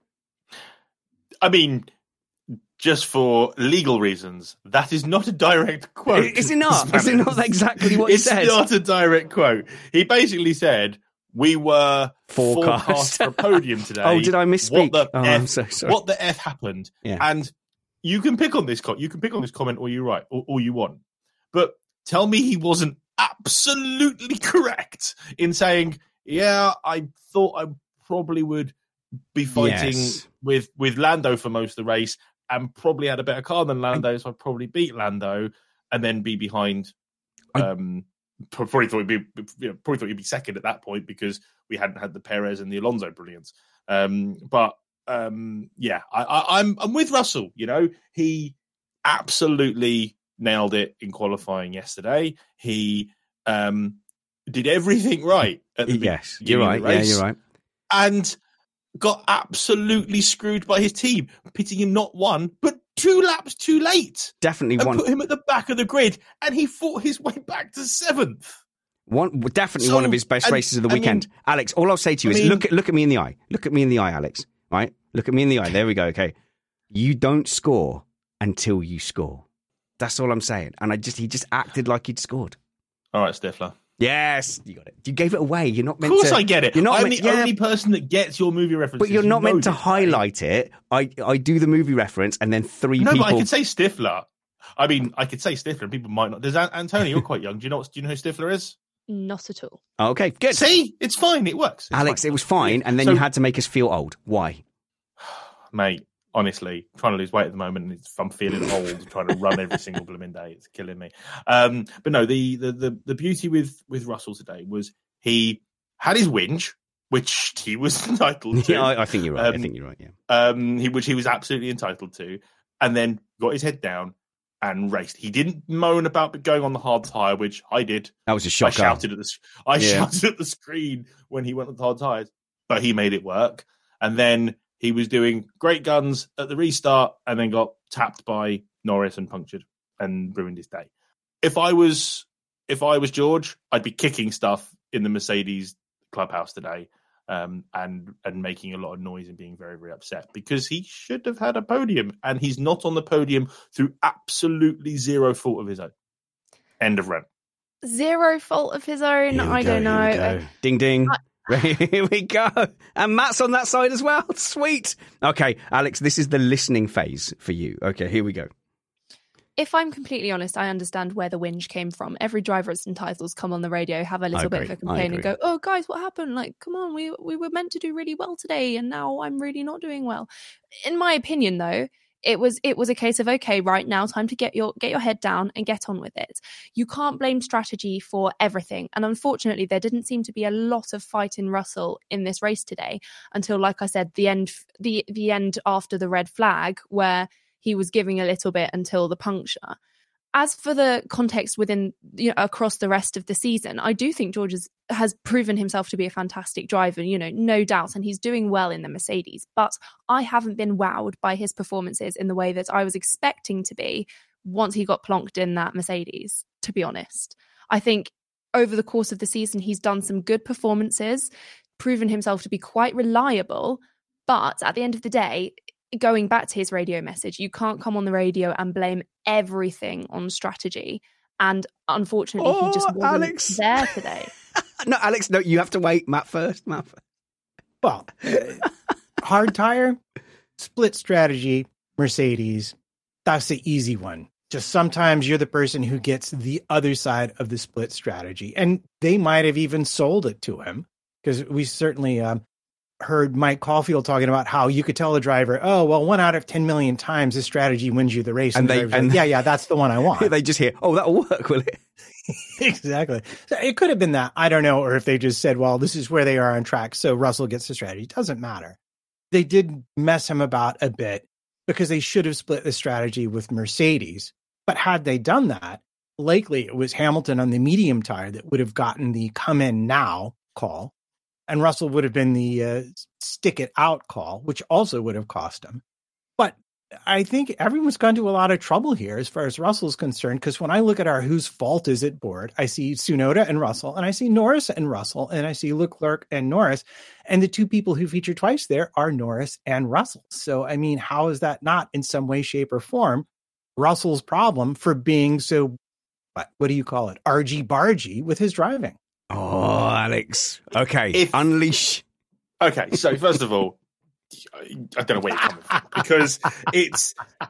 I mean, just for legal reasons, that is not a direct quote. Is it not? Is it not exactly what he said? It's not a direct quote. He basically said, we were forecast for a podium today. Oh, did I misspeak? I'm so sorry. What the F happened? Yeah. And you can pick on this comment all you want. But tell me he wasn't absolutely correct in saying, yeah, I thought I probably would be fighting with Lando for most of the race and probably had a better car than Lando, so I'd probably beat Lando and then be behind. Probably thought he'd be second at that point because we hadn't had the Perez and the Alonso brilliance. But I'm with Russell. You know, he absolutely nailed it in qualifying yesterday. He did everything right at the yes, you're right. Race, yeah, you're right. And got absolutely screwed by his team, pitting him not one but 2 laps too late. Definitely and one. Put him at the back of the grid, and he fought his way back to 7th. One of his best races of the weekend. Alex, all I'll say to you is look at me in the eye. Look at me in the eye, Alex. Right? Look at me in the eye. There we go. Okay. You don't score until you score. That's all I'm saying. And he just acted like he'd scored. All right, Stifler. Yes, you got it. You gave it away. You're not meant to. Of course I get it. You're not I'm the only person that gets your movie references. But you're not meant to highlight it. I do the movie reference and then three people. No, but I could say Stifler. I mean, I could say Stifler and people might not. Does Antonio, you're quite young. Do you know who Stifler is? Not at all. Okay, good. See? It's fine. It works. Alex, it was fine. And then you had to make us feel old. Why? Mate, honestly, trying to lose weight at the moment, and I'm feeling old, trying to run every single blooming day. It's killing me. But no, the beauty with Russell today was he had his whinge, which he was entitled to. Yeah, I think you're right. I think you're right. Yeah. Which he was absolutely entitled to, and then got his head down and raced. He didn't moan about going on the hard tyre, which I did. That was a shocker. shouted at the screen when he went on the hard tyres, but he made it work. And then he was doing great guns at the restart and then got tapped by Norris and punctured and ruined his day. If I was George, I'd be kicking stuff in the Mercedes clubhouse today and making a lot of noise and being very, very upset because he should have had a podium and he's not on the podium through absolutely zero fault of his own. End of rant. Zero fault of his own? I don't know. Ding, ding. Here we go. And Matt's on that side as well. Sweet. Okay, Alex, this is the listening phase for you. Okay, here we go. If I'm completely honest, I understand where the whinge came from. Every driver at St. Titles come on the radio, have a little bit of a complaint and go, oh, guys, what happened? Like, come on, we were meant to do really well today and now I'm really not doing well. In my opinion, though, it was a case of, okay, right now, time to get your head down and get on with it. You can't blame strategy for everything. And unfortunately, there didn't seem to be a lot of fight in Russell in this race today until, like I said, the end after the red flag where he was giving a little bit until the puncture. As for the context within, across the rest of the season, I do think George has proven himself to be a fantastic driver, no doubt, and he's doing well in the Mercedes. But I haven't been wowed by his performances in the way that I was expecting to be once he got plonked in that Mercedes, to be honest. I think over the course of the season, he's done some good performances, proven himself to be quite reliable. But at the end of the day, going back to his radio message, you can't come on the radio and blame everything on strategy. And unfortunately, he just wasn't there today. No, Alex, no, you have to wait. Matt first. Well, hard tire, split strategy, Mercedes, that's the easy one. Just sometimes you're the person who gets the other side of the split strategy. And they might have even sold it to him because we certainly heard Mike Caulfield talking about how you could tell the driver, oh, well, 1 out of 10 million times this strategy wins you the race. And yeah, that's the one I want. They just hear, oh, that'll work, will it? Exactly. So it could have been that. I don't know. Or if they just said, well, this is where they are on track, so Russell gets the strategy. It doesn't matter. They did mess him about a bit because they should have split the strategy with Mercedes. But had they done that, likely it was Hamilton on the medium tire that would have gotten the come in now call. And Russell would have been the stick it out call, which also would have cost him. But I think everyone's gone to a lot of trouble here as far as Russell's concerned, because when I look at our whose fault is it board, I see Tsunoda and Russell, and I see Norris and Russell, and I see Leclerc and Norris. And the two people who feature twice there are Norris and Russell. So, I mean, how is that not in some way, shape, or form Russell's problem for being so, what do you call it, argy-bargy with his driving? Oh, Alex. Okay, unleash. Okay, so first of all, I don't know where you're coming from because it's,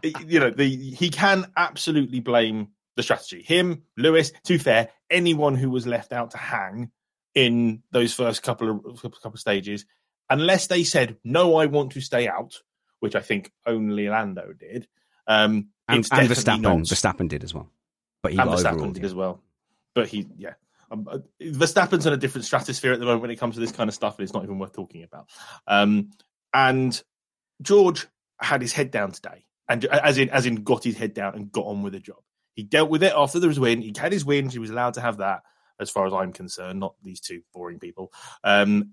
he can absolutely blame the strategy. Him, Lewis, to be fair, anyone who was left out to hang in those first couple of stages, unless they said, no, I want to stay out, which I think only Lando did. And Verstappen did as well. But he got Verstappen did as well. But Verstappen's in a different stratosphere at the moment when it comes to this kind of stuff, and it's not even worth talking about. And George had his head down today, and as in got his head down and got on with the job. He dealt with it after there was a win. He had his wins. He was allowed to have that, as far as I'm concerned, not these two boring people. And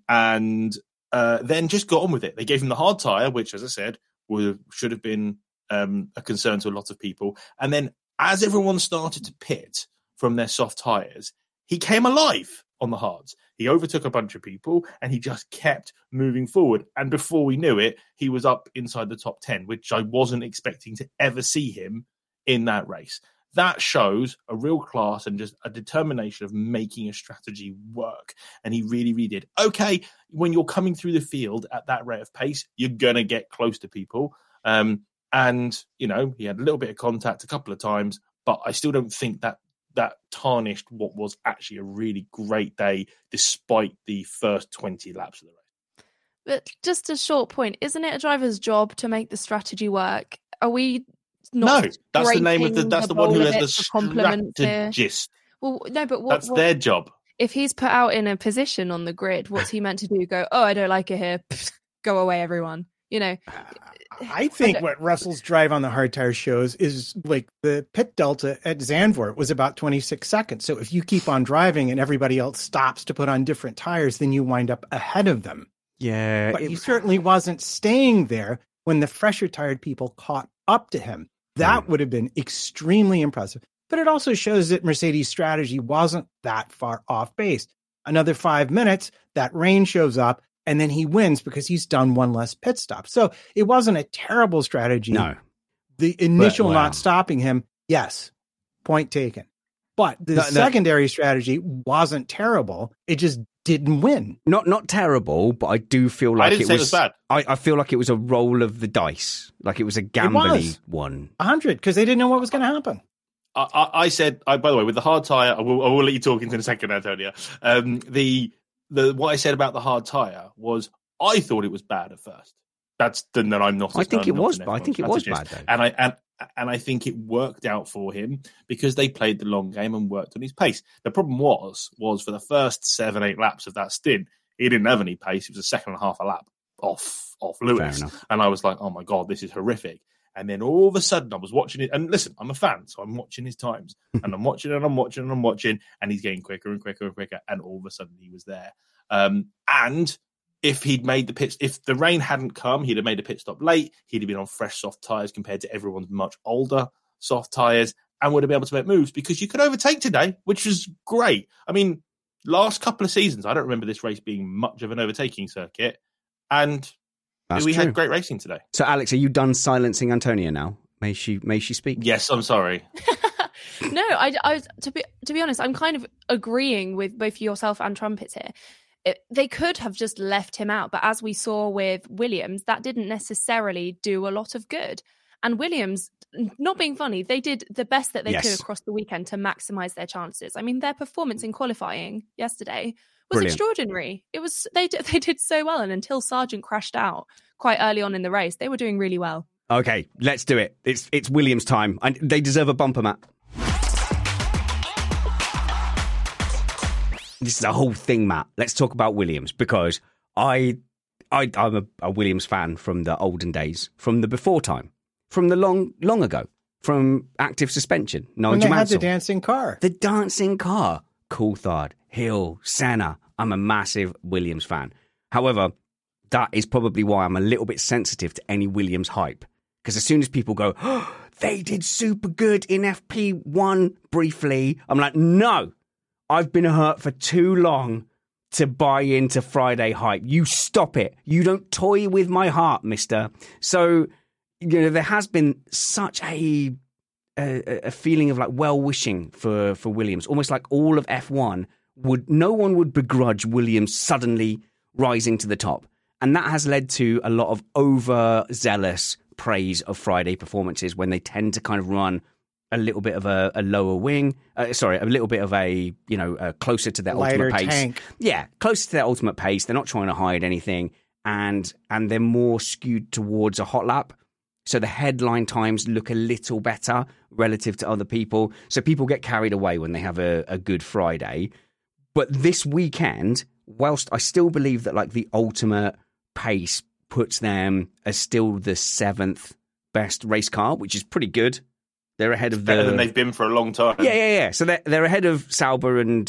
then just got on with it. They gave him the hard tyre, which, as I said, should have been a concern to a lot of people. And then as everyone started to pit from their soft tyres, he came alive on the hards. He overtook a bunch of people and he just kept moving forward. And before we knew it, he was up inside the top 10, which I wasn't expecting to ever see him in that race. That shows a real class and just a determination of making a strategy work. And he really, really did. Okay, when you're coming through the field at that rate of pace, you're going to get close to people. And, you know, he had a little bit of contact a couple of times, but I still don't think that tarnished what was actually a really great day, despite the first 20 laps of the race. But just a short point, isn't it a driver's job to make the strategy work? Are we not? No, that's the name of that's the one who has the strategist. Well, no, but that's their job. If he's put out in a position on the grid, what's he meant to do? Go, oh, I don't like it here. Go away, everyone. You know. I think what Russell's drive on the hard tire shows is like the pit delta at Zandvoort was about 26 seconds. So if you keep on driving and everybody else stops to put on different tires, then you wind up ahead of them. Yeah. But he certainly wasn't staying there when the fresher tired people caught up to him. That would have been extremely impressive. But it also shows that Mercedes' strategy wasn't that far off base. Another 5 minutes, that rain shows up, and then he wins because he's done one less pit stop. So it wasn't a terrible strategy. No. The initial not stopping him, yes, point taken. But the secondary strategy wasn't terrible. It just didn't win. Not terrible, but I do feel like it was bad. I feel like it was a roll of the dice. Like it was a gambly one. 100, because they didn't know what was going to happen. I said, by the way, with the hard tyre, I will let you talk into in a second, Antonio. What I said about the hard tyre was I thought it was bad at first. Then I'm not. I think it was. I think it was bad though. And I think it worked out for him because they played the long game and worked on his pace. The problem was for the first 7-8 laps of that stint, he didn't have any pace. It was a second and a half a lap off Lewis, and I was like, oh my god, this is horrific. And then all of a sudden, I was watching it. And listen, I'm a fan, so I'm watching his times. And I'm watching, and he's getting quicker and quicker and quicker. And all of a sudden, he was there. And if he'd made the pits, if the rain hadn't come, he'd have made a pit stop late. He'd have been on fresh soft tyres compared to everyone's much older soft tyres, and would have been able to make moves because you could overtake today, which was great. I mean, last couple of seasons, I don't remember this race being much of an overtaking circuit. And we had great racing today. So, Alex, are you done silencing Antonia now? May she speak? Yes, I'm sorry. No, I to be honest, I'm kind of agreeing with both yourself and Trumpets here. They could have just left him out, but as we saw with Williams, that didn't necessarily do a lot of good. And Williams, not being funny, they did the best that they could across the weekend to maximise their chances. I mean, their performance in qualifying yesterday was extraordinary. It was they did so well, and until Sargent crashed out quite early on in the race, they were doing really well. Okay, let's do it. It's Williams' time, and they deserve a bumper, Matt. This is a whole thing, Matt. Let's talk about Williams, because I'm a Williams fan from the olden days, from the before time, from the long ago, from active suspension. When they had the dancing car. The dancing car. Coulthard, Hill, Senna. I'm a massive Williams fan. However, that is probably why I'm a little bit sensitive to any Williams hype. Because as soon as people go, oh, they did super good in FP1 briefly, I'm like, no, I've been hurt for too long to buy into Friday hype. You stop it. You don't toy with my heart, mister. So, you know, there has been such a feeling of like well-wishing for Williams. Almost like all of F1 no one would begrudge Williams suddenly rising to the top. And that has led to a lot of overzealous praise of Friday performances when they tend to kind of run a little bit of a lower wing. A little bit of a, closer to their lighter ultimate pace. Tank. Yeah, closer to their ultimate pace. They're not trying to hide anything. And they're more skewed towards a hot lap. So the headline times look a little better relative to other people. So people get carried away when they have a good Friday. But this weekend, whilst I still believe that like the ultimate pace puts them as still the 7th best race car, which is pretty good. They're ahead of better than they've been for a long time. Yeah. So they're ahead of Sauber and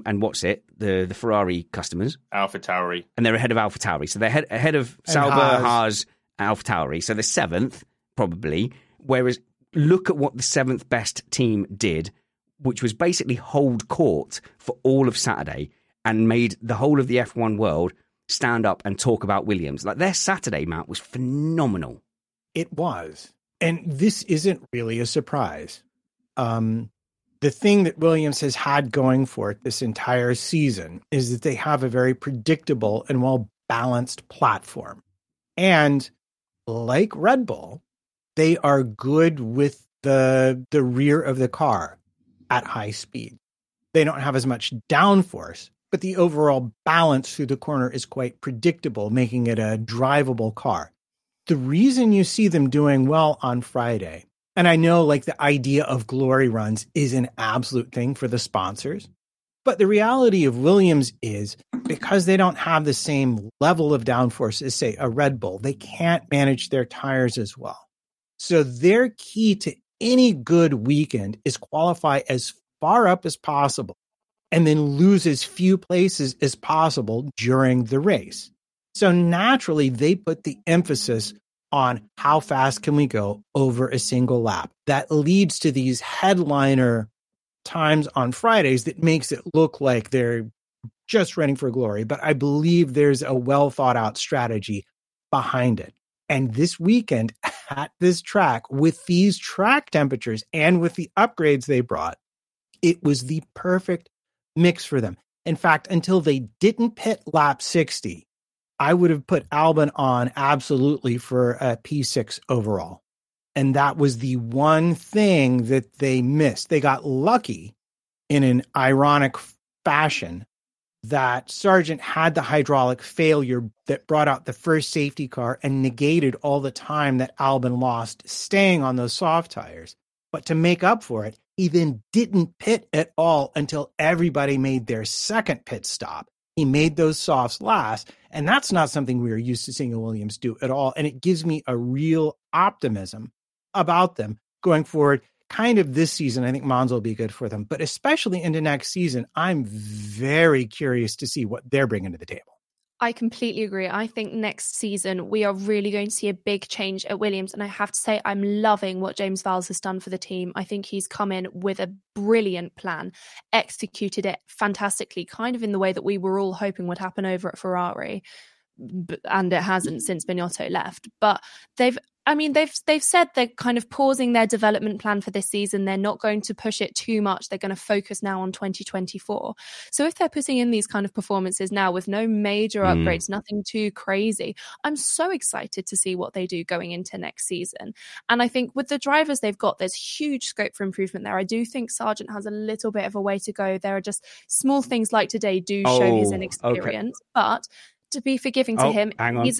the Ferrari customers, AlphaTauri, and they're ahead of AlphaTauri. So they're ahead of Sauber, Haas, AlphaTauri. So they're 7th probably. Whereas look at what the 7th best team did, which was basically hold court for all of Saturday and made the whole of the F1 world stand up and talk about Williams. Like their Saturday, Matt, was phenomenal. It was. And this isn't really a surprise. The thing that Williams has had going for it this entire season is that they have a very predictable and well-balanced platform. And like Red Bull, they are good with the rear of the car at high speed. They don't have as much downforce, but the overall balance through the corner is quite predictable, making it a drivable car. The reason you see them doing well on Friday, and I know like the idea of glory runs is an absolute thing for the sponsors, but the reality of Williams is because they don't have the same level of downforce as, say, a Red Bull, they can't manage their tires as well. So their key to any good weekend is qualify as far up as possible and then lose as few places as possible during the race. So naturally, they put the emphasis on how fast can we go over a single lap. That leads to these headliner times on Fridays that makes it look like they're just running for glory. But I believe there's a well thought out strategy behind it. And this weekend at this track, with these track temperatures and with the upgrades they brought, it was the perfect mix for them. In fact, until they didn't pit lap 60, I would have put Albon on absolutely for a P6 overall. And that was the one thing that they missed. They got lucky in an ironic fashion that Sargent had the hydraulic failure that brought out the first safety car and negated all the time that Albon lost staying on those soft tires. But to make up for it, he then didn't pit at all until everybody made their second pit stop. He made those softs last, and that's not something we are used to seeing a Williams do at all. And it gives me a real optimism about them going forward. Kind of this season, I think Monza will be good for them, but especially into next season, I'm very curious to see what they're bringing to the table. I completely agree. I think next season we are really going to see a big change at Williams. And I have to say, I'm loving what James Vowles has done for the team. I think he's come in with a brilliant plan, executed it fantastically, kind of in the way that we were all hoping would happen over at Ferrari. And it hasn't since Binotto left. But they've said they're kind of pausing their development plan for this season. They're not going to push it too much. They're going to focus now on 2024. So if they're putting in these kind of performances now with no major upgrades, nothing too crazy, I'm so excited to see what they do going into next season. And I think with the drivers they've got, there's huge scope for improvement there. I do think Sargent has a little bit of a way to go. There are just small things like today do show his inexperience, but to be forgiving to him, hang on. he's...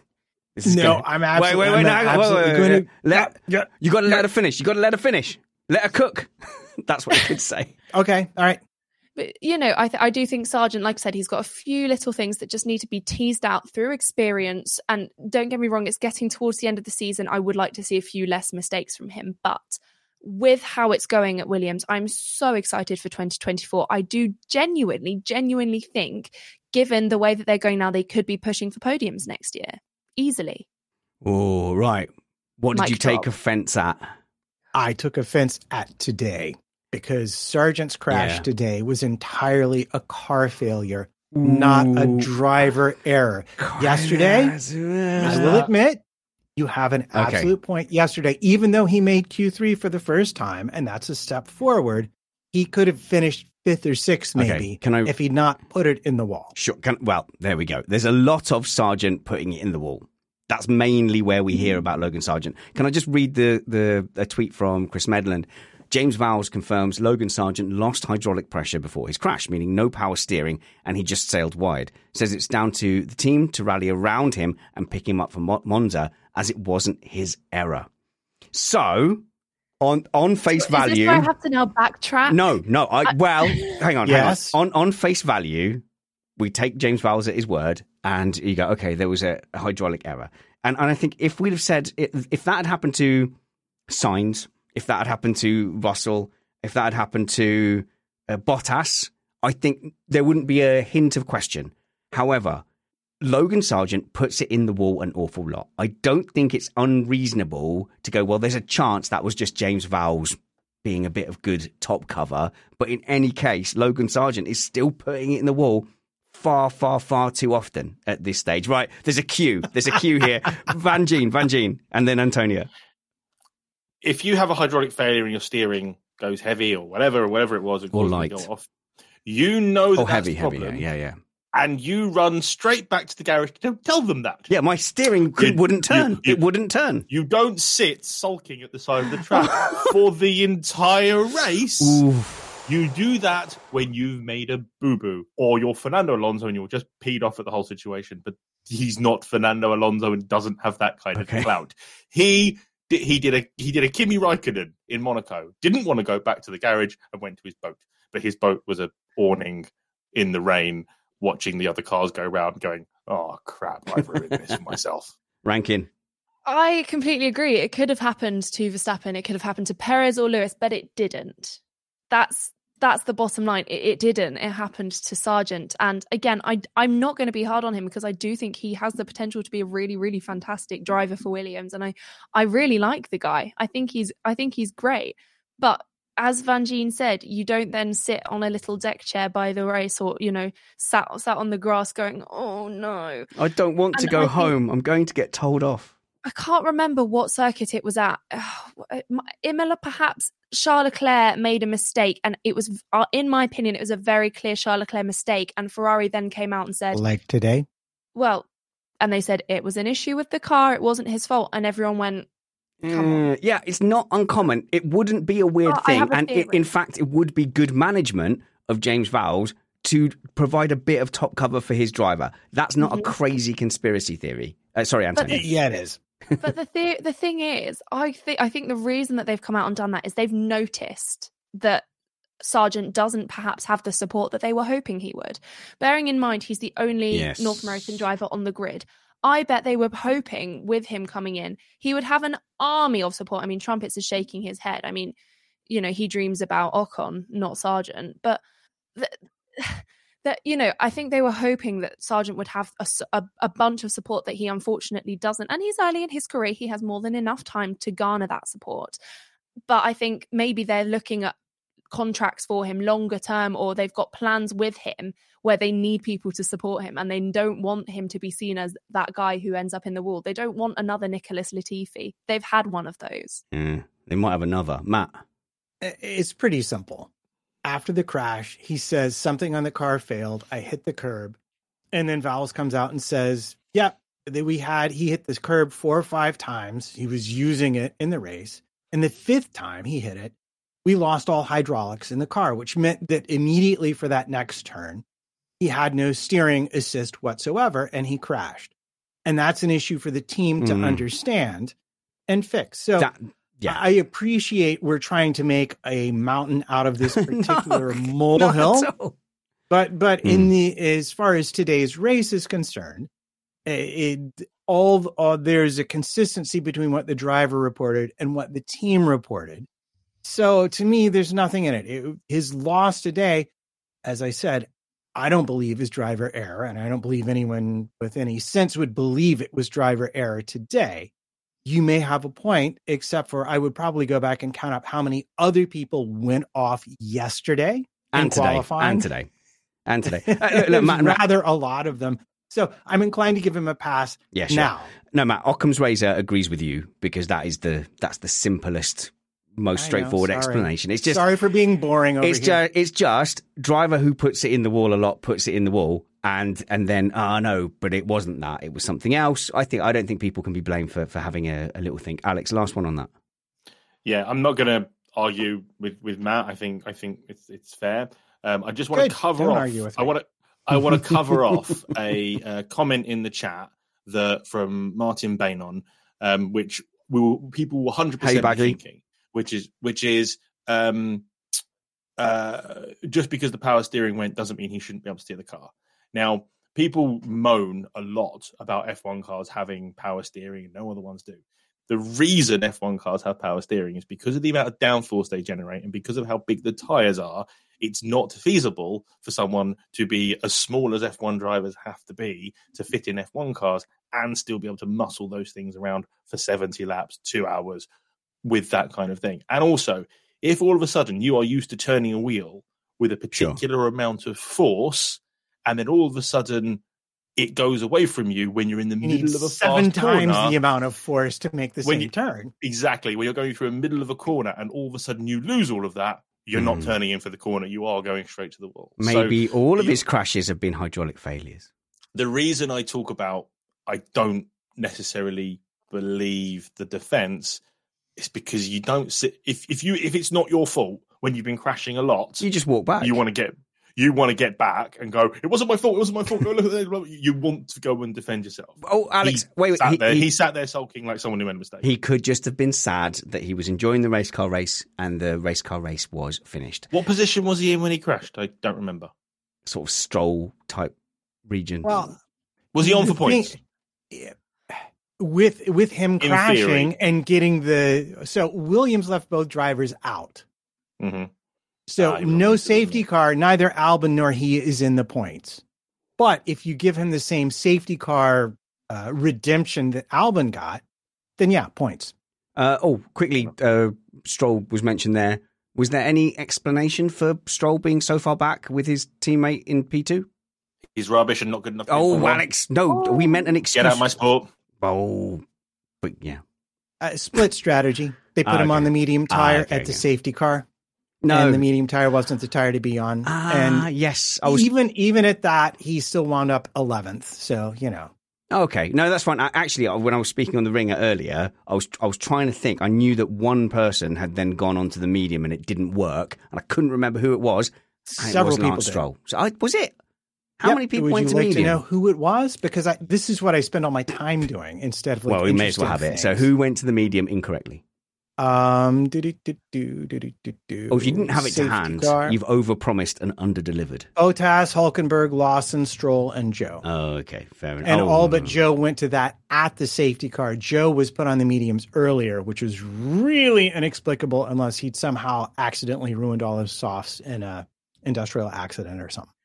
I'm absolutely... Wait. You got to let her finish. You got to let her finish. Let her cook. That's what I could say. Okay, all right. But, you know, I do think Sargent, like I said, he's got a few little things that just need to be teased out through experience. And don't get me wrong, it's getting towards the end of the season. I would like to see a few less mistakes from him. But with how it's going at Williams, I'm so excited for 2024. I do genuinely think, given the way that they're going now, they could be pushing for podiums next year. Easily. Oh, right. What did you take offense at? I took offense at today because Sargent's crash today was entirely a car failure, not a driver error. Yesterday, I will admit, you have an absolute point. Yesterday, even though he made Q3 for the first time, and that's a step forward, he could have finished 5th or 6th maybe if he'd not put it in the wall. Sure. Well, there we go. There's a lot of Sargent putting it in the wall. That's mainly where we hear about Logan Sargent. Can I just read a tweet from Chris Medland? James Vowles confirms Logan Sargent lost hydraulic pressure before his crash, meaning no power steering, and he just sailed wide. Says it's down to the team to rally around him and pick him up for Monza, as it wasn't his error. So... On face value, is this where I have to now backtrack? No. Hang on. Yes. On face value, we take James Vowles at his word, and you go, okay, there was a hydraulic error. And I think if we'd have said, if that had happened to Sainz, if that had happened to Russell, if that had happened to Bottas, I think there wouldn't be a hint of question. However, Logan Sargeant puts it in the wall an awful lot. I don't think it's unreasonable to go, well, there's a chance that was just James Vowles being a bit of good top cover. But in any case, Logan Sargeant is still putting it in the wall far, far, far too often at this stage. Right, there's a queue. There's a queue here. Van Gien, and then Antonio. If you have a hydraulic failure and your steering goes heavy or whatever it was, or light, go off, you know that's heavy, the problem. heavy, yeah. And you run straight back to the garage to tell them that. Yeah, my steering wouldn't turn. It wouldn't turn. You don't sit sulking at the side of the track for the entire race. Oof. You do that when you've made a boo-boo, or you're Fernando Alonso and you're just peed off at the whole situation. But he's not Fernando Alonso and doesn't have that kind of clout. He did a Kimi Raikkonen in Monaco. Didn't want to go back to the garage and went to his boat. But his boat was a awning in the rain, watching the other cars go round going, oh, crap, I've ruined this for myself. Rankin. I completely agree. It could have happened to Verstappen. It could have happened to Perez or Lewis, but it didn't. That's the bottom line. It didn't. It happened to Sargeant. And again, I'm not going to be hard on him because I do think he has the potential to be a really, really fantastic driver for Williams. And I really like the guy. I think he's great. But as Van Gien said, you don't then sit on a little deck chair by the race or, sat on the grass going, oh no. I don't want to go home. I'm going to get told off. I can't remember what circuit it was at. Imola, perhaps. Charles Leclerc made a mistake, and it was, in my opinion, it was a very clear Charles Leclerc mistake. And Ferrari then came out and said, like today? Well, and they said it was an issue with the car. It wasn't his fault. And everyone went, yeah, it's not uncommon. It wouldn't be a weird thing. And in fact, it would be good management of James Vowles to provide a bit of top cover for his driver. That's not a crazy conspiracy theory. Sorry, Anthony. Yeah, it is. But the thing is, I think the reason that they've come out and done that is they've noticed that Sargeant doesn't perhaps have the support that they were hoping he would. Bearing in mind he's the only North American driver on the grid. I bet they were hoping with him coming in, he would have an army of support. I mean, Trumpets is shaking his head. I mean, he dreams about Ocon, not Sargeant. But I think they were hoping that Sargeant would have a bunch of support that he unfortunately doesn't. And he's early in his career. He has more than enough time to garner that support. But I think maybe they're looking at contracts for him longer term, or they've got plans with him where they need people to support him and they don't want him to be seen as that guy who ends up in the wall. They don't want another Nicholas Latifi. They've had one of those. They might have another. Matt? It's pretty simple. After the crash, he says something on the car failed. I hit the curb. And then Vowles comes out and says, he hit this curb 4 or 5 times. He was using it in the race. And the 5th time he hit it, we lost all hydraulics in the car, which meant that immediately for that next turn, he had no steering assist whatsoever, and he crashed. And that's an issue for the team to understand and fix. So I appreciate we're trying to make a mountain out of this particular molehill. But as far as today's race is concerned, there's a consistency between what the driver reported and what the team reported. So to me, there's nothing in it. His loss today, as I said, I don't believe is driver error, and I don't believe anyone with any sense would believe it was driver error today. You may have a point, except for I would probably go back and count up how many other people went off yesterday and qualifying. today. Rather a lot of them. So I'm inclined to give him a pass now. No, Matt, Occam's razor agrees with you because that's the simplest, most straightforward explanation. It's just sorry for being boring over here. It's just driver who puts it in the wall a lot puts it in the wall, and then no, but it wasn't that. It was something else. I don't think people can be blamed for having a little think. Alex, last one on that. Yeah, I'm not going to argue with Matt. I think it's fair. I just want to cover off. I want to cover off a comment in the chat from Martin Bainon, which people were 100% thinking. Which is just because the power steering went doesn't mean he shouldn't be able to steer the car. Now, people moan a lot about F1 cars having power steering and no other ones do. The reason F1 cars have power steering is because of the amount of downforce they generate and because of how big the tyres are. It's not feasible for someone to be as small as F1 drivers have to be to fit in F1 cars and still be able to muscle those things around for 70 laps, 2 hours with that kind of thing. And also, if all of a sudden you are used to turning a wheel with a particular amount of force, and then all of a sudden it goes away from you when you're in the middle of a seven fast corner. times the amount of force to make the same turn. Exactly. When you're going through the middle of a corner and all of a sudden you lose all of that, you're not turning in for the corner. You are going straight to the wall. Maybe all of his crashes have been hydraulic failures. The reason I talk about I don't necessarily believe the defense is because you don't sit. If it's not your fault when you've been crashing a lot, you just walk back. You want to get back and go, it wasn't my fault. It wasn't my fault. You want to go and defend yourself. Oh, Alex, wait. He sat there sulking like someone who made a mistake. He could just have been sad that he was enjoying the race car race and the race car race was finished. What position was he in when he crashed? I don't remember. Sort of Stroll type region. Well, was he on for points? With him crashing and getting so Williams left both drivers out. Mm-hmm. So no safety car, neither Albon nor he is in the points. But if you give him the same safety car redemption that Albon got, then yeah, points. Quickly, Stroll was mentioned there. Was there any explanation for Stroll being so far back with his teammate in P2? He's rubbish and not good enough. Alex, no, we meant an excuse. Get out of my sport. Oh, but yeah. Split strategy. They put him on the medium tire at the safety car. No, and the medium tire wasn't the tire to be on. Yes. Even at that, he still wound up 11th. So, you know. Okay. No, that's fine. Actually, when I was speaking on the ringer earlier, I was trying to think. I knew that one person had then gone onto the medium and it didn't work. And I couldn't remember who it was. Several people did. Stroll. So was it? How many people went to medium? Would you like to know who it was? Because this is what I spend all my time doing instead of we may as well have it. So who went to the medium incorrectly? If you didn't have it to hand, you've overpromised and underdelivered. Bottas, Hulkenberg, Lawson, Stroll, and Joe. Oh, okay, fair enough. And all but Joe went to that at the safety car. Joe was put on the mediums earlier, which was really inexplicable unless he'd somehow accidentally ruined all his softs in a industrial accident or something.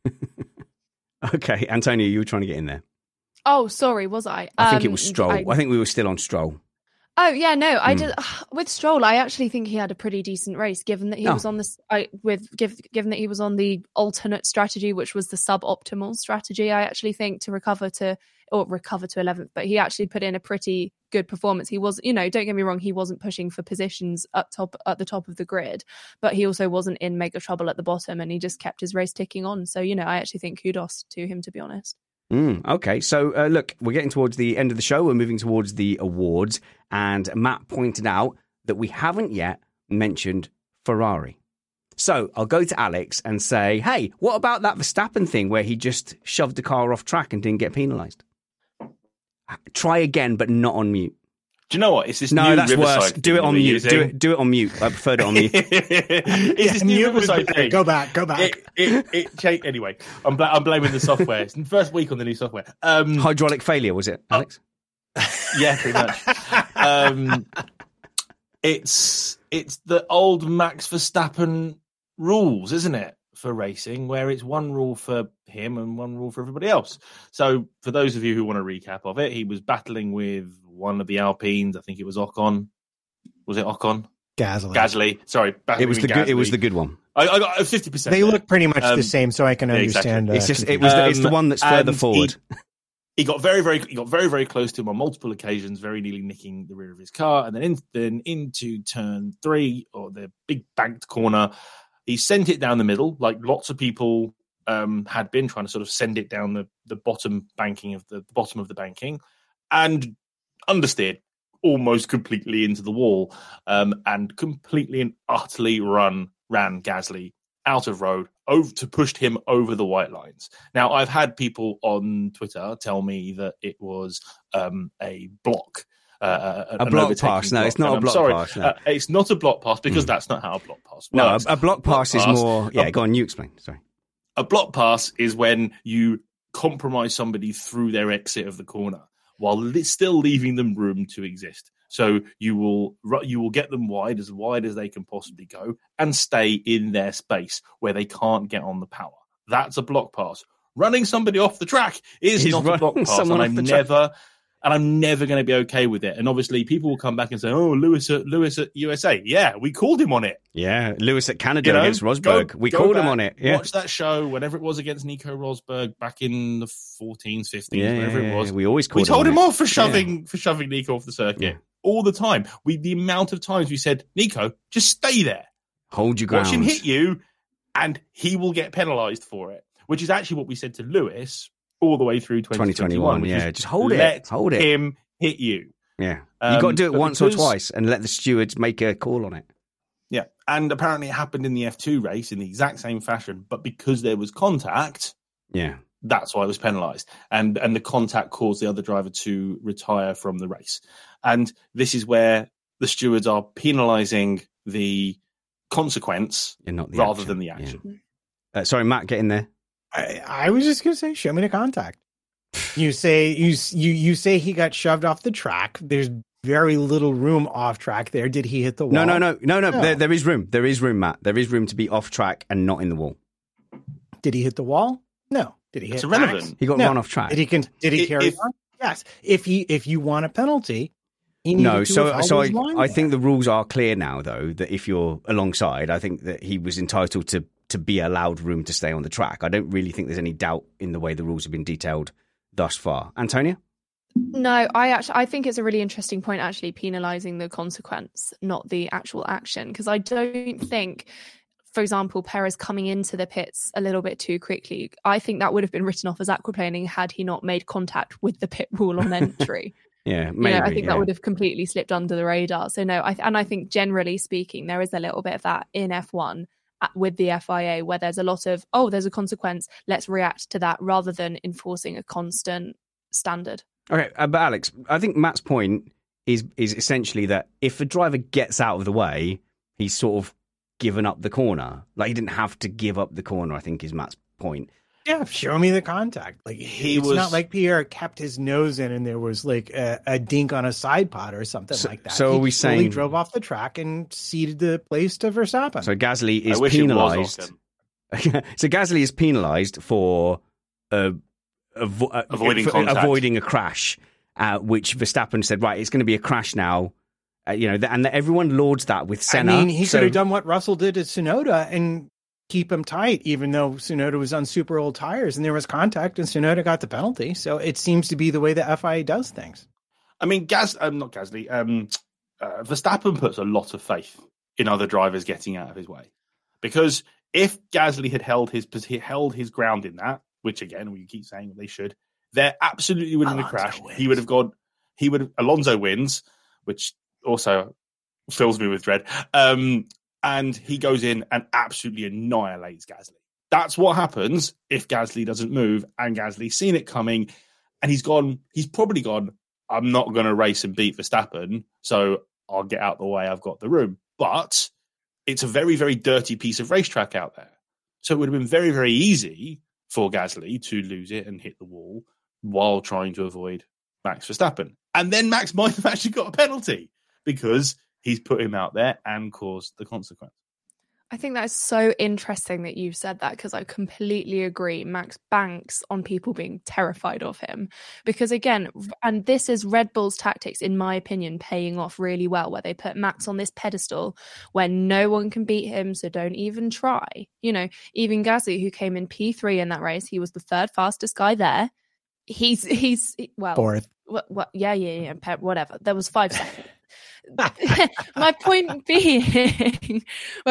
Okay, Antonio, you were trying to get in there. Oh, sorry, was I? I think it was Stroll. I think we were still on Stroll. Oh yeah, no, I did with Stroll. I actually think he had a pretty decent race, given that he was on this. Given that he was on the alternate strategy, which was the suboptimal strategy. I actually think to recover to 11th, but he actually put in a pretty good performance. He was, don't get me wrong, he wasn't pushing for positions at the top of the grid, but he also wasn't in mega trouble at the bottom, and he just kept his race ticking on. So I actually think kudos to him, to be honest. Okay, so look, we're getting towards the end of the show. We're moving towards the awards, and Matt pointed out that we haven't yet mentioned Ferrari. So I'll go to Alex and say, hey, what about that Verstappen thing where he just shoved the car off track and didn't get penalised? Try again, but not on mute. Do you know what? It's this no, new that's Riverside worse. Do it on mute. Do it on mute. I preferred it on mute. It's this new Riverside thing. Go back. Anyway, I'm blaming the software. It's the first week on the new software. Hydraulic failure, was it, Alex? Yeah, pretty much. It's the old Max Verstappen rules, isn't it, for racing, where it's one rule for him and one rule for everybody else. So for those of you who want a recap of it, he was battling with one of the Alpines. I think it was Ocon. Was it Ocon? Gasly. Sorry. It was the good one. I got 50%. They look pretty much the same, so I can understand. Exactly. It's the one that's further forward. He got very, very close to him on multiple occasions, very nearly nicking the rear of his car, and then into turn 3, or the big banked corner. He sent it down the middle, like lots of people had been trying to sort of send it down the bottom banking of the bottom of the banking, and understeered almost completely into the wall, and completely and utterly ran Gasly out of road pushed him over the white lines. Now, I've had people on Twitter tell me that it was a block. A block pass. No, it's not a block pass. No. It's not a block pass because that's not how a block pass works. No, a block pass is more... Yeah, go on, you explain. Sorry. A block pass is when you compromise somebody through their exit of the corner while still leaving them room to exist. So you will get them wide as they can possibly go and stay in their space where they can't get on the power. That's a block pass. Running somebody off the track is not a block pass, and I'm never going to be okay with it. And obviously, people will come back and say, "Oh, Lewis at USA, yeah, we called him on it." Yeah, Lewis at Canada against Rosberg, we called him on it. Yeah. Watch that show, whenever it was against Nico Rosberg back in the 14s, 15s, whenever it was. We always told him off for shoving Nico off the circuit all the time. The amount of times we said, "Nico, just stay there, hold your ground, watch him hit you, and he will get penalised for it." Which is actually what we said to Lewis all the way through 2021. Yeah, just hold it. Let him hit you. Yeah. You've got to do it once or twice and let the stewards make a call on it. Yeah. And apparently it happened in the F2 race in the exact same fashion, but because there was contact, that's why it was penalised. And the contact caused the other driver to retire from the race. And this is where the stewards are penalising the consequence rather than the action. Yeah. Sorry, Matt, get in there. I was just going to say, show me the contact. You say you say he got shoved off the track. There's very little room off track there. Did he hit the wall? No. There is room. There is room, Matt. There is room to be off track and not in the wall. Did he hit the wall? No. Did he hit? It's irrelevant. Max? He got run off track. Did he carry on? Yes. If you want a penalty, he needed to I think the rules are clear now, though, that if you're alongside, I think that he was entitled to be allowed room to stay on the track. I don't really think there's any doubt in the way the rules have been detailed thus far. Antonia? No, I think it's a really interesting point, actually, penalising the consequence, not the actual action. Because I don't think, for example, Perez coming into the pits a little bit too quickly, I think that would have been written off as aquaplaning had he not made contact with the pit wall on entry. Yeah, maybe. I think that would have completely slipped under the radar. So no, I think generally speaking, there is a little bit of that in F1 with the FIA, where there's a lot of, there's a consequence, let's react to that, rather than enforcing a constant standard. Okay, but Alex, I think Matt's point is essentially that if a driver gets out of the way, he's sort of given up the corner. Like, he didn't have to give up the corner, I think is Matt's point. Yeah, show me the contact. Like, it's not like Pierre kept his nose in and there was like a dink on a side pod or something like that. So he slowly drove off the track and ceded the place to Verstappen. So Gasly is penalised. So Gasly is penalised for avoiding a crash, which Verstappen said, right, it's going to be a crash now. And everyone lauds that with Senna. I mean, he could have done what Russell did to Tsunoda and keep him tight, even though Tsunoda was on super old tires and there was contact and Tsunoda got the penalty. So it seems to be the way the FIA does things. I mean, Verstappen puts a lot of faith in other drivers getting out of his way, because if Gasly had held his ground in that, which again, we keep saying they should, there absolutely would have been a crash. Wins. Alonso wins, which also fills me with dread. And he goes in and absolutely annihilates Gasly. That's what happens if Gasly doesn't move, and Gasly's seen it coming, and he's probably gone, I'm not going to race and beat Verstappen, so I'll get out the way, I've got the room. But it's a very, very dirty piece of racetrack out there. So it would have been very, very easy for Gasly to lose it and hit the wall while trying to avoid Max Verstappen. And then Max might have actually got a penalty because he's put him out there and caused the consequence. I think that's so interesting that you've said that, because I completely agree. Max banks on people being terrified of him because, again, and this is Red Bull's tactics, in my opinion, paying off really well, where they put Max on this pedestal where no one can beat him, so don't even try. Even Gasly, who came in P3 in that race, he was the third fastest guy there. He's fourth. Yeah, whatever. There was 5 seconds. My point being,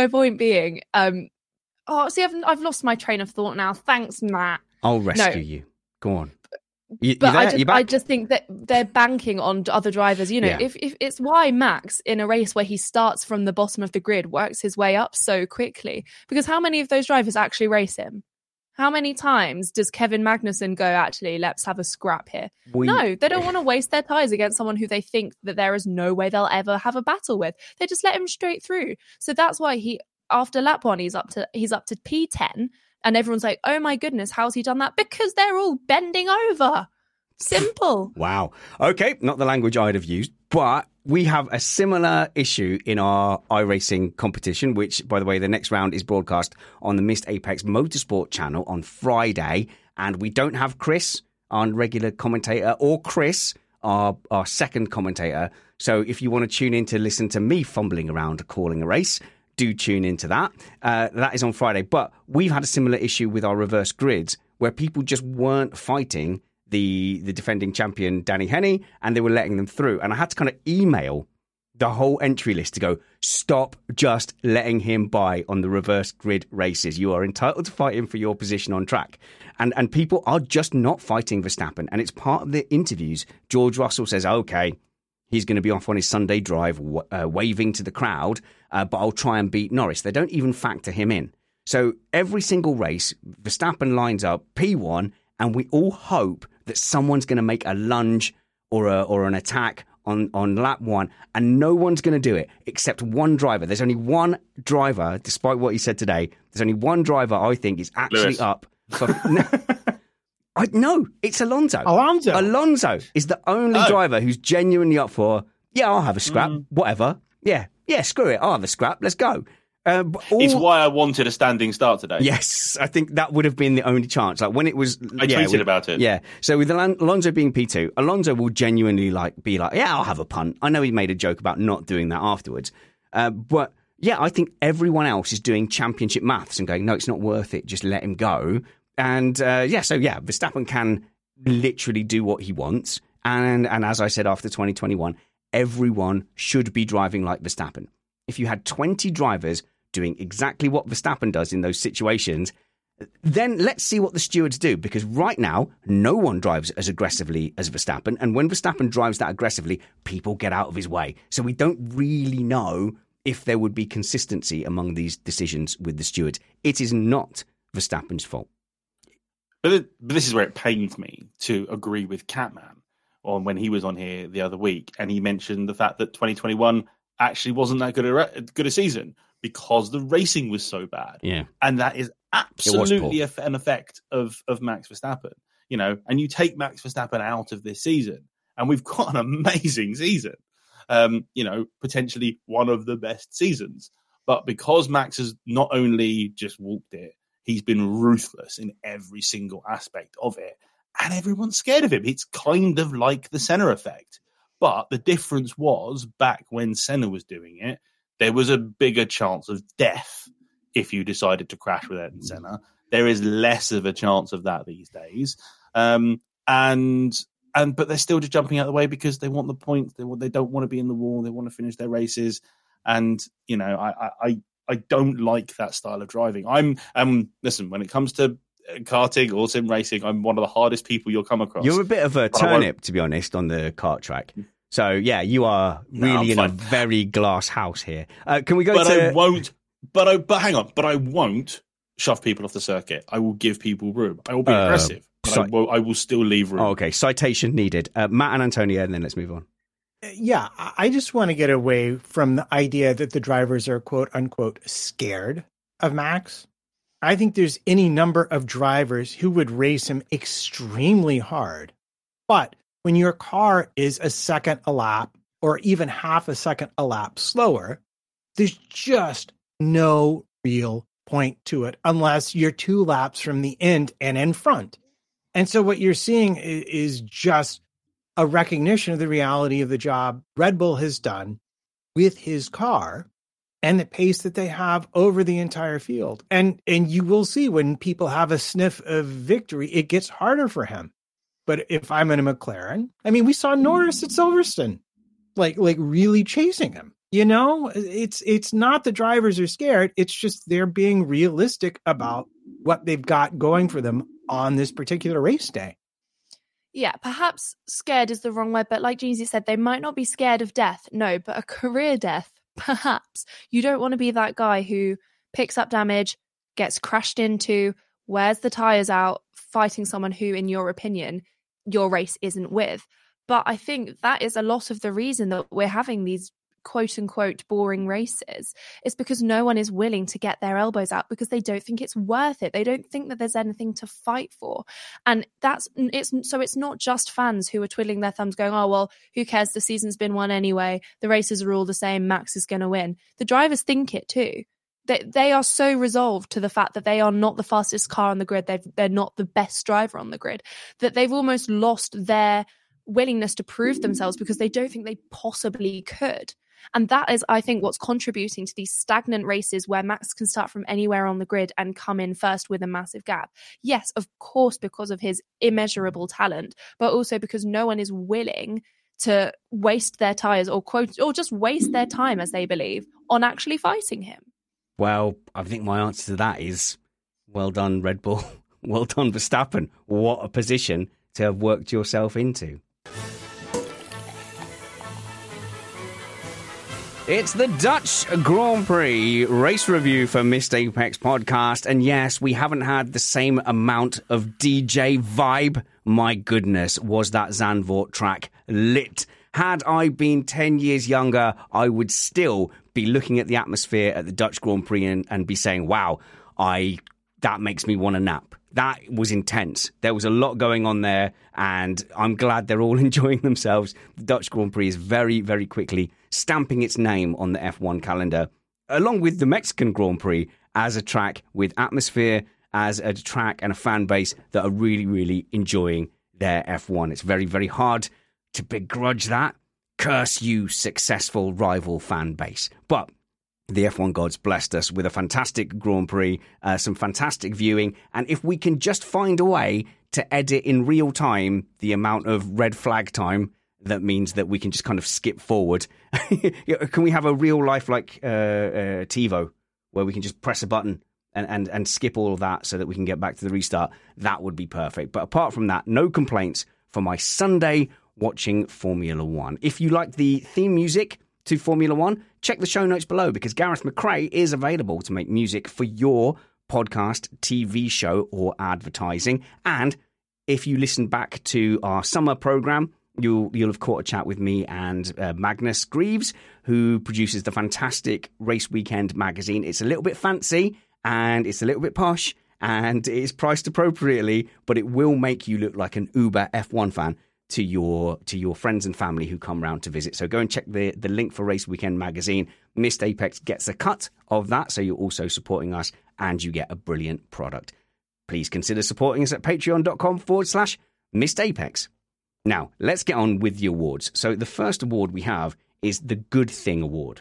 I've lost my train of thought now. Thanks, Matt. I'll rescue you. Go on. I just think that they're banking on other drivers. If it's why Max, in a race where he starts from the bottom of the grid, works his way up so quickly, because how many of those drivers actually race him? How many times does Kevin Magnussen go, actually, let's have a scrap here? No, they don't want to waste their tyres against someone who they think that there is no way they'll ever have a battle with. They just let him straight through. So that's why after lap 1, he's up to P10, And everyone's like, oh my goodness, how's he done that? Because they're all bending over. Simple. Wow. Okay, not the language I'd have used, but we have a similar issue in our iRacing competition, which, by the way, the next round is broadcast on the Missed Apex Motorsport channel on Friday. And we don't have Chris, our regular commentator, or Chris, our second commentator. So if you want to tune in to listen to me fumbling around calling a race, do tune into that. That is on Friday. But we've had a similar issue with our reverse grids where people just weren't fighting the defending champion, Danny Henney, and they were letting them through. And I had to kind of email the whole entry list to go, stop just letting him by on the reverse grid races. You are entitled to fight him for your position on track. And people are just not fighting Verstappen. And it's part of the interviews. George Russell says, okay, he's going to be off on his Sunday drive, waving to the crowd, but I'll try and beat Norris. They don't even factor him in. So every single race, Verstappen lines up P1, and we all hope that someone's going to make a lunge or an attack on lap one, and no one's going to do it except one driver. There's only one driver, despite what he said today, there's only one driver I think is actually Lewis. up for... No, it's Alonso. Alonso is the only driver who's genuinely up for, yeah, I'll have a scrap, whatever. Yeah, screw it, I'll have a scrap, let's go. It's why I wanted a standing start today. Yes, I think that would have been the only chance. Like when it was, I tweeted about it. Yeah, so with Alonso being P2, Alonso will genuinely be like, yeah, I'll have a punt. I know he made a joke about not doing that afterwards, but yeah, I think everyone else is doing championship maths and going, no, it's not worth it. Just let him go. And Verstappen can literally do what he wants. And as I said after 2021, everyone should be driving like Verstappen. If you had 20 drivers doing exactly what Verstappen does in those situations, then let's see what the stewards do. Because right now, no one drives as aggressively as Verstappen. And when Verstappen drives that aggressively, people get out of his way. So we don't really know if there would be consistency among these decisions with the stewards. It is not Verstappen's fault. But this is where it pains me to agree with Catman on when he was on here the other week, and he mentioned the fact that 2021 actually wasn't that good a season because the racing was so bad. Yeah, and that is absolutely an effect of Max Verstappen. You know, and you take Max Verstappen out of this season, and we've got an amazing season. You know, potentially one of the best seasons, but because Max has not only just walked it, he's been ruthless in every single aspect of it, and everyone's scared of him. It's kind of like the Senna effect. But the difference was, back when Senna was doing it, there was a bigger chance of death if you decided to crash with Ayrton Senna. There is less of a chance of that these days. But they're still just jumping out of the way because they want the points. They don't want to be in the wall. They want to finish their races. And, you know, I don't like that style of driving. Listen, when it comes to karting or sim racing, I'm one of the hardest people you'll come across. You're a bit of a turnip, to be honest, on the kart track. So, yeah, you are really in a very glass house here. Can we go I won't shove people off the circuit. I will give people room. I will be aggressive, but I will still leave room. Oh, okay, citation needed. Matt and Antonio, and then let's move on. Yeah, I just want to get away from the idea that the drivers are quote unquote scared of Max. I think there's any number of drivers who would race him extremely hard. But when your car is a second a lap or even half a second a lap slower, there's just no real point to it unless you're 2 laps from the end and in front. And so what you're seeing is just a recognition of the reality of the job Red Bull has done with his car and the pace that they have over the entire field. And you will see when people have a sniff of victory, it gets harder for him. But if I'm in a McLaren, I mean, we saw Norris at Silverstone, like really chasing him. You know, it's not the drivers are scared. It's just they're being realistic about what they've got going for them on this particular race day. Yeah, perhaps scared is the wrong word, but like Jeezy said, they might not be scared of death. No, but a career death, perhaps. You don't want to be that guy who picks up damage, gets crashed into, wears the tyres out, fighting someone who, in your opinion, your race isn't with. But I think that is a lot of the reason that we're having these quote unquote boring races, it's because no one is willing to get their elbows out because they don't think it's worth it. They don't think that there's anything to fight for. And it's not just fans who are twiddling their thumbs going, oh, well, who cares? The season's been won anyway. The races are all the same. Max is going to win. The drivers think it too. They are so resolved to the fact that they are not the fastest car on the grid. They're not the best driver on the grid, that they've almost lost their willingness to prove themselves because they don't think they possibly could. And that is, I think, what's contributing to these stagnant races where Max can start from anywhere on the grid and come in first with a massive gap. Yes, of course, because of his immeasurable talent, but also because no one is willing to waste their tires or just waste their time, as they believe, on actually fighting him. Well, I think my answer to that is, well done, Red Bull. Well done, Verstappen. What a position to have worked yourself into. It's the Dutch Grand Prix race review for Missed Apex podcast. And yes, we haven't had the same amount of DJ vibe. My goodness, was that Zandvoort track lit. Had I been 10 years younger, I would still be looking at the atmosphere at the Dutch Grand Prix and be saying, wow, that makes me want a nap. That was intense. There was a lot going on there, and I'm glad they're all enjoying themselves. The Dutch Grand Prix is very, very quickly stamping its name on the F1 calendar, along with the Mexican Grand Prix as a track with atmosphere, as a track and a fan base that are really, really enjoying their F1. It's very, very hard to begrudge that. Curse you, successful rival fan base. But the F1 gods blessed us with a fantastic Grand Prix, some fantastic viewing, and if we can just find a way to edit in real time the amount of red flag time, that means that we can just kind of skip forward. Can we have a real life like TiVo, where we can just press a button and skip all of that so that we can get back to the restart? That would be perfect. But apart from that, no complaints for my Sunday watching Formula One. If you like the theme music to Formula One, check the show notes below, because Gareth McRae is available to make music for your podcast, TV show, or advertising. And if you listen back to our summer program, you'll have caught a chat with me and Magnus Greaves, who produces the fantastic Race Weekend magazine. It's a little bit fancy and it's a little bit posh and it is priced appropriately, but it will make you look like an uber F1 fan to your friends and family who come round to visit. So go and check the link for Race Weekend magazine. Missed Apex gets a cut of that, so you're also supporting us and you get a brilliant product. Please consider supporting us at patreon.com/Missed Apex. Now, let's get on with the awards. So the first award we have is the Good Thing Award.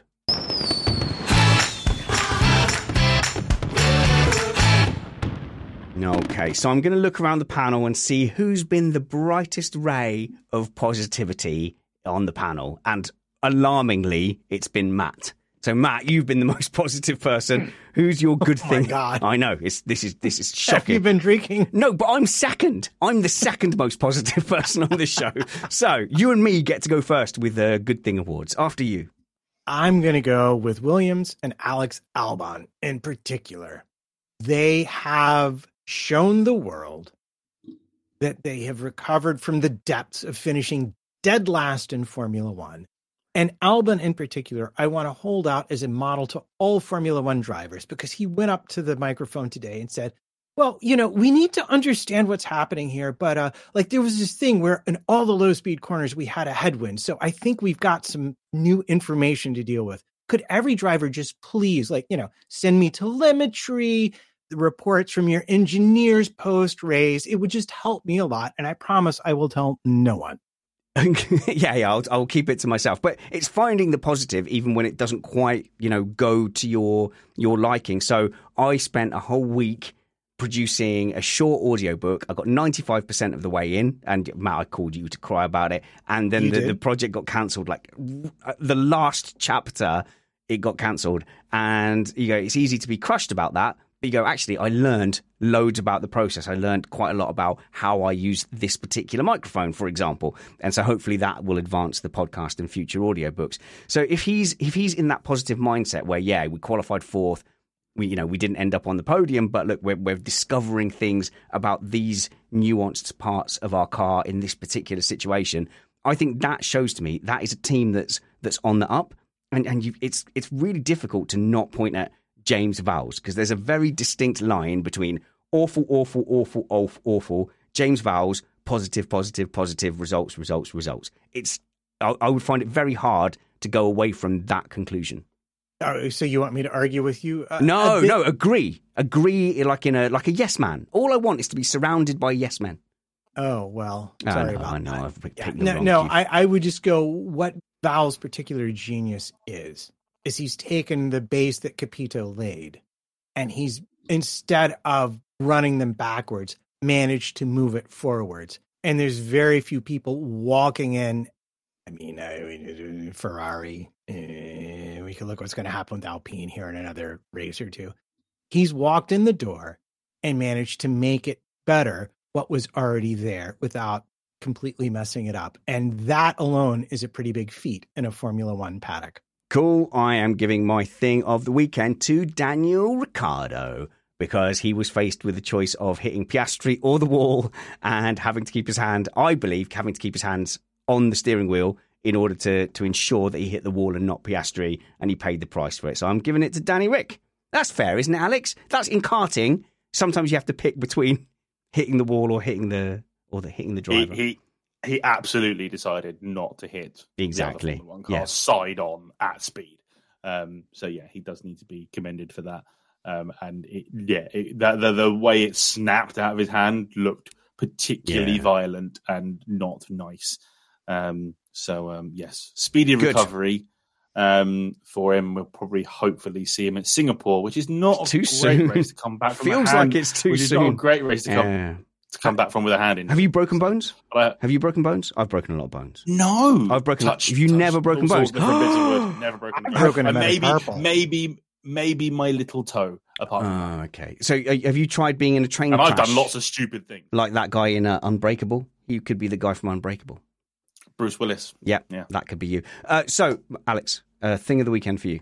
Okay, so I'm going to look around the panel and see who's been the brightest ray of positivity on the panel. And alarmingly, it's been Matt. So, Matt, you've been the most positive person. Who's your good thing? Oh, my God. I know. This is shocking. Have you been drinking? No, but I'm second. I'm the second most positive person on this show. So, you and me get to go first with the Good Thing Awards. After you. I'm going to go with Williams and Alex Albon in particular. They have shown the world that they have recovered from the depths of finishing dead last in Formula One. And Albon in particular, I want to hold out as a model to all Formula One drivers, because he went up to the microphone today and said, well, we need to understand what's happening here. But there was this thing where in all the low speed corners, we had a headwind. So I think we've got some new information to deal with. Could every driver just please, send me telemetry, the reports from your engineers post race? It would just help me a lot. And I promise I will tell no one. Yeah, I'll keep it to myself. But it's finding the positive even when it doesn't quite, go to your liking. So I spent a whole week producing a short audiobook. I got 95% of the way in, and Matt, I called you to cry about it. And then the project got cancelled. Like the last chapter, it got cancelled. And it's easy to be crushed about that. But actually, I learned loads about the process. I learned quite a lot about how I use this particular microphone, for example. And so hopefully that will advance the podcast and future audiobooks. So if he's in that positive mindset where, we qualified fourth, we didn't end up on the podium, but look, we're discovering things about these nuanced parts of our car in this particular situation. I think that shows to me that is a team that's on the up. it's really difficult to not point at James Vowles, because there's a very distinct line between awful, awful, awful, awful, awful, James Vowles, positive, positive, positive, results, results, results. I would find it very hard to go away from that conclusion. Oh, so you want me to argue with you? No, agree like a yes man. All I want is to be surrounded by yes men. Oh, well, sorry about I know, that. I've picked the No, wrong cue. I would just go, what Vowles' particular genius is he's taken the base that Capito laid, and he's, instead of running them backwards, managed to move it forwards. And there's very few people walking in. I mean, Ferrari, we could look what's going to happen with Alpine here in another race or two. He's walked in the door and managed to make it better what was already there without completely messing it up. And that alone is a pretty big feat in a Formula One paddock. Cool. I am giving my thing of the weekend to Daniel Ricciardo, because he was faced with the choice of hitting Piastri or the wall and having to keep his hands on the steering wheel in order to ensure that he hit the wall and not Piastri, and he paid the price for it. So I'm giving it to Danny Rick. That's fair, isn't it, Alex? That's in karting. Sometimes you have to pick between hitting the wall or hitting the driver. He absolutely decided not to hit exactly the Formula One car side on at speed. So yeah, he does need to be commended for that. And the way it snapped out of his hand looked particularly violent and not nice. Yes, speedy recovery for him. We'll probably hopefully see him at Singapore, which is not a great race to come back from. Feels like it's too soon. Not a great race to come back from with a hand in. Have you broken bones? Have you broken bones? I've broken a lot of bones. No, I've broken. Have you never broken bones? Never broken. Maybe my little toe. Apart from that. Okay. So have you tried being in a train crash? I've done lots of stupid things. Like that guy in Unbreakable. You could be the guy from Unbreakable. Bruce Willis. Yeah, that could be you. So, Alex, thing of the weekend for you.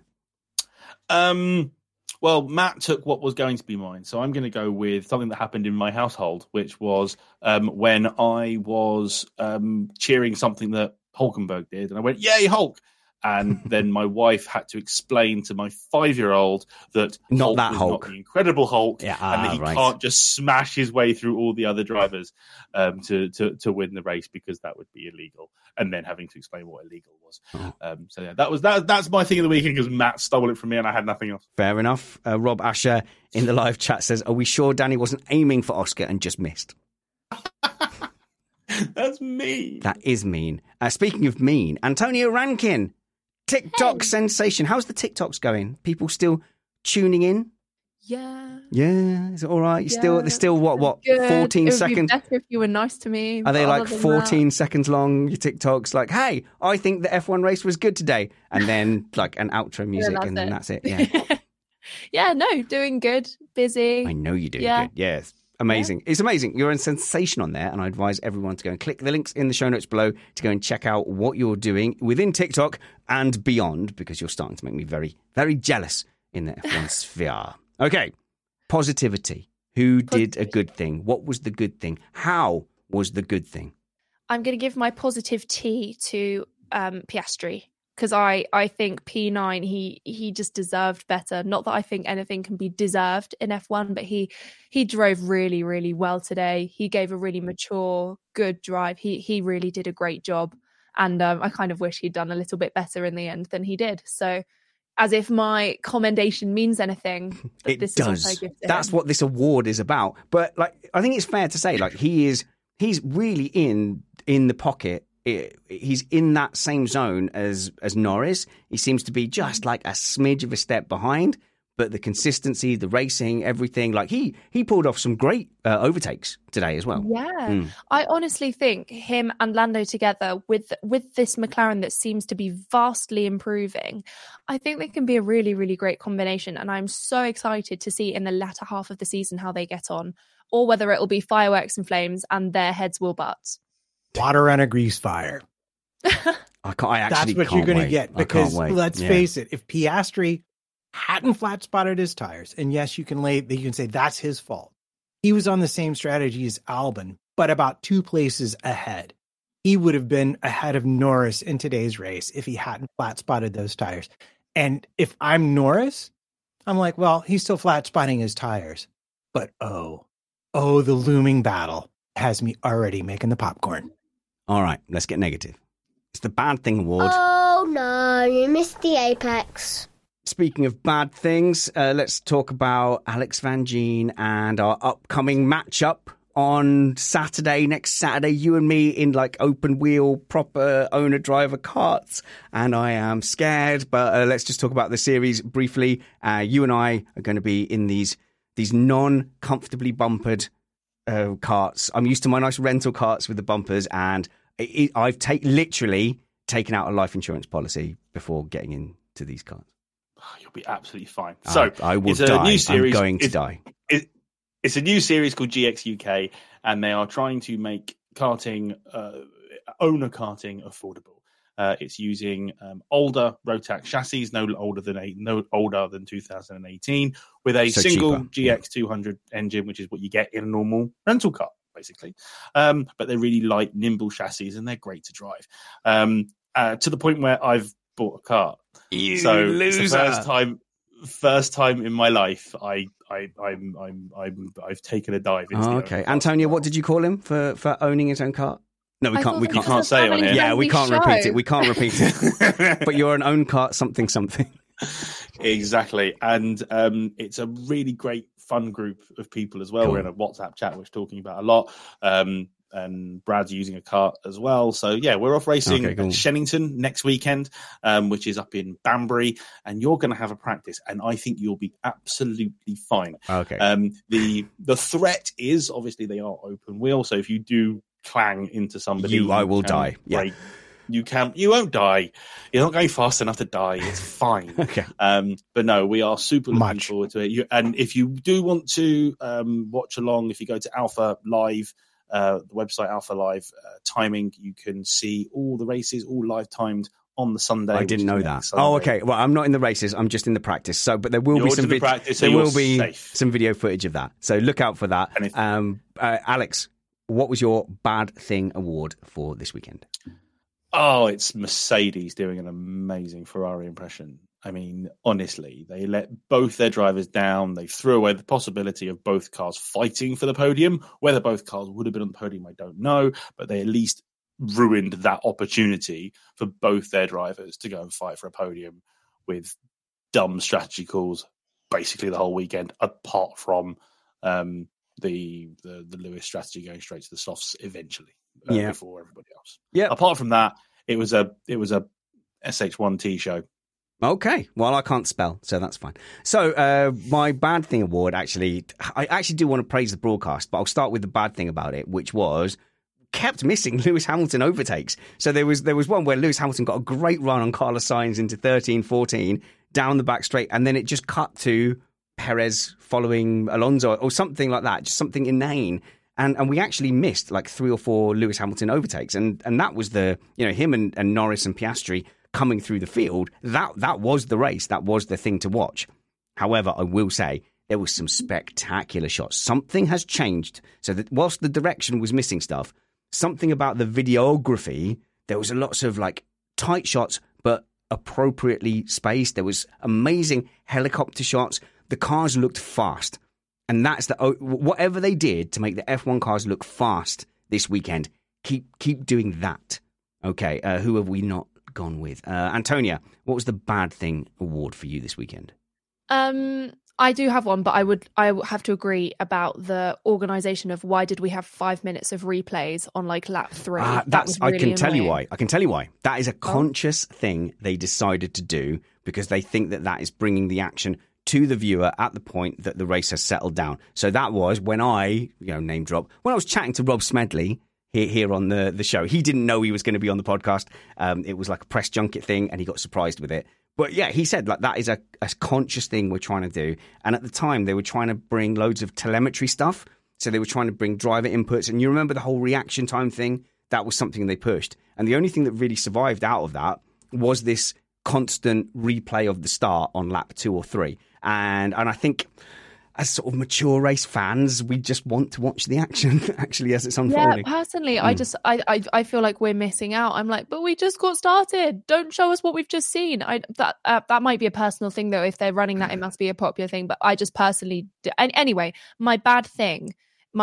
Well, Matt took what was going to be mine, so I'm going to go with something that happened in my household, which was when I was cheering something that Hulkenberg did, and I went, "Yay, Hulk!" And then my wife had to explain to my 5-year-old that Hulk was not the Incredible Hulk, and that he can't just smash his way through all the other drivers to win the race, because that would be illegal. And then having to explain what illegal was. That's my thing of the weekend, because Matt stole it from me and I had nothing else. Fair enough. Rob Asher in the live chat says, "Are we sure Danny wasn't aiming for Oscar and just missed?" That's mean. That is mean. Speaking of mean, Antonio Rankin. TikTok sensation. How's the TikToks going? People still tuning in? Yeah. Yeah. Is it all right? They're still what? Good. 14 seconds? It would be better if you were nice to me. Are they like 14 seconds long? Your TikToks like, "Hey, I think the F1 race was good today," and then like an outro music, and then that's it. Yeah. Yeah. No, doing good. Busy. I know you're doing good. Yes. Amazing. Yeah. It's amazing. You're a sensation on there, and I advise everyone to go and click the links in the show notes below to go and check out what you're doing within TikTok and beyond, because you're starting to make me very, very jealous in the F1 sphere. Okay. Positivity. Who did a good thing? What was the good thing? How was the good thing? I'm going to give my positive T to Piastri, because I think P9, he just deserved better. Not that I think anything can be deserved in F1, but he drove really, really well today. He gave a really mature, good drive. He really did a great job. And I kind of wish he'd done a little bit better in the end than he did. So as if my commendation means anything, it does. That's what this award is about. But like, I think it's fair to say, like, he's really in the pocket. He's in that same zone as Norris. He seems to be just like a smidge of a step behind, but the consistency, the racing, everything, like he pulled off some great overtakes today as well. Yeah. I honestly think him and Lando together with this McLaren that seems to be vastly improving, I think they can be a really, really great combination. And I'm so excited to see in the latter half of the season how they get on, or whether it'll be fireworks and flames and their heads will butt. Water on a grease fire. That's what you're going to get, because let's face it, if Piastri hadn't flat spotted his tires, and yes, you can say that's his fault. He was on the same strategy as Albon, but about 2 places ahead. he would have been ahead of Norris in today's race if he hadn't flat spotted those tires. And if I'm Norris, I'm like, well, he's still flat spotting his tires. But the looming battle has me already making the popcorn. All right, let's get negative. It's the bad thing award. Oh no, you missed the apex. Speaking of bad things, let's talk about Alex Van Gien and our upcoming matchup on Saturday, next Saturday, you and me in like open wheel, proper owner driver karts. And I am scared, but let's just talk about the series briefly. You and I are going to be in these non-comfortably bumpered karts. I'm used to my nice rental karts with the bumpers, and I've literally taken out a life insurance policy before getting into these karts. You'll be absolutely fine. So I will die. New series. I'm going to die. It's a new series called GX UK, and they are trying to make karting, owner karting, affordable. It's using older Rotax chassis, no older than 2018, with a single cheaper. GX200 engine, which is what you get in a normal rental car, basically. But they're really light, nimble chassis, and they're great to drive. To the point where I've bought a car. So loser. It's the first time in my life I've taken a dive into okay. Antonia, what did you call him for owning his own car? No, we can't say it on here. Yeah, we can't repeat it. We can't repeat it. But you're an own car something. Exactly. And it's a really great fun group of people as well. Cool. We're in a WhatsApp chat which we're talking about a lot. And Brad's using a cart as well. So, yeah, we're off racing at Shennington next weekend, which is up in Banbury. And you're going to have a practice. And I think you'll be absolutely fine. Okay. The threat is, obviously, they are open wheel. So if you do clang into somebody, I will die. Yeah. You won't die. You're not going fast enough to die. It's fine. Okay. But no, we are super looking forward to it. And if you do want to watch along, if you go to Alpha Live, the website Alpha Live timing, you can see all the races, all live timed on the Sunday. I didn't know that. Oh, okay. Well, I'm not in the races. I'm just in the practice. So, but there will be some some video footage of that. So look out for that. Alex, what was your bad thing award for this weekend? Oh, it's Mercedes doing an amazing Ferrari impression. I mean, honestly, they let both their drivers down. They threw away the possibility of both cars fighting for the podium. Whether both cars would have been on the podium, I don't know. But they at least ruined that opportunity for both their drivers to go and fight for a podium with dumb strategy calls basically the whole weekend, apart from the Lewis strategy going straight to the softs eventually before everybody else. Yeah. Apart from that, it was a SH1T show. Okay, well, I can't spell, so that's fine. So my bad thing award, I actually do want to praise the broadcast, but I'll start with the bad thing about it, which was kept missing Lewis Hamilton overtakes. So there was one where Lewis Hamilton got a great run on Carlos Sainz into 13, 14, down the back straight, and then it just cut to Perez following Alonso or something like that, just something inane. And we actually missed like 3 or 4 Lewis Hamilton overtakes. And that was him and Norris and Piastri coming through the field. That was the race. That was the thing to watch. However, I will say there was some spectacular shots. Something has changed. So that whilst the direction was missing stuff, something about the videography, there was lots of like tight shots, but appropriately spaced. There was amazing helicopter shots. The cars looked fast. And that's whatever they did to make the F1 cars look fast this weekend, keep doing that. Okay, who have we not gone with? Antonia, what was the bad thing award for you this weekend? I do have one, but I would have to agree about the organisation of why did we have 5 minutes of replays on like lap 3. I can tell you why. That is a conscious thing they decided to do because they think that is bringing the action to the viewer at the point that the race has settled down. So that was when I, name drop, when I was chatting to Rob Smedley here on the show. He didn't know he was going to be on the podcast. It was like a press junket thing and he got surprised with it. But yeah, he said like that is a conscious thing we're trying to do. And at the time they were trying to bring loads of telemetry stuff. So they were trying to bring driver inputs. And you remember the whole reaction time thing? That was something they pushed. And the only thing that really survived out of that was this constant replay of the start on lap 2 or 3. And I think as sort of mature race fans, we just want to watch the action actually as it's unfolding. Yeah, personally, I feel like we're missing out. I'm like, but we just got started. Don't show us what we've just seen. That might be a personal thing though. If they're running that, it must be a popular thing. But I just personally, anyway, my bad thing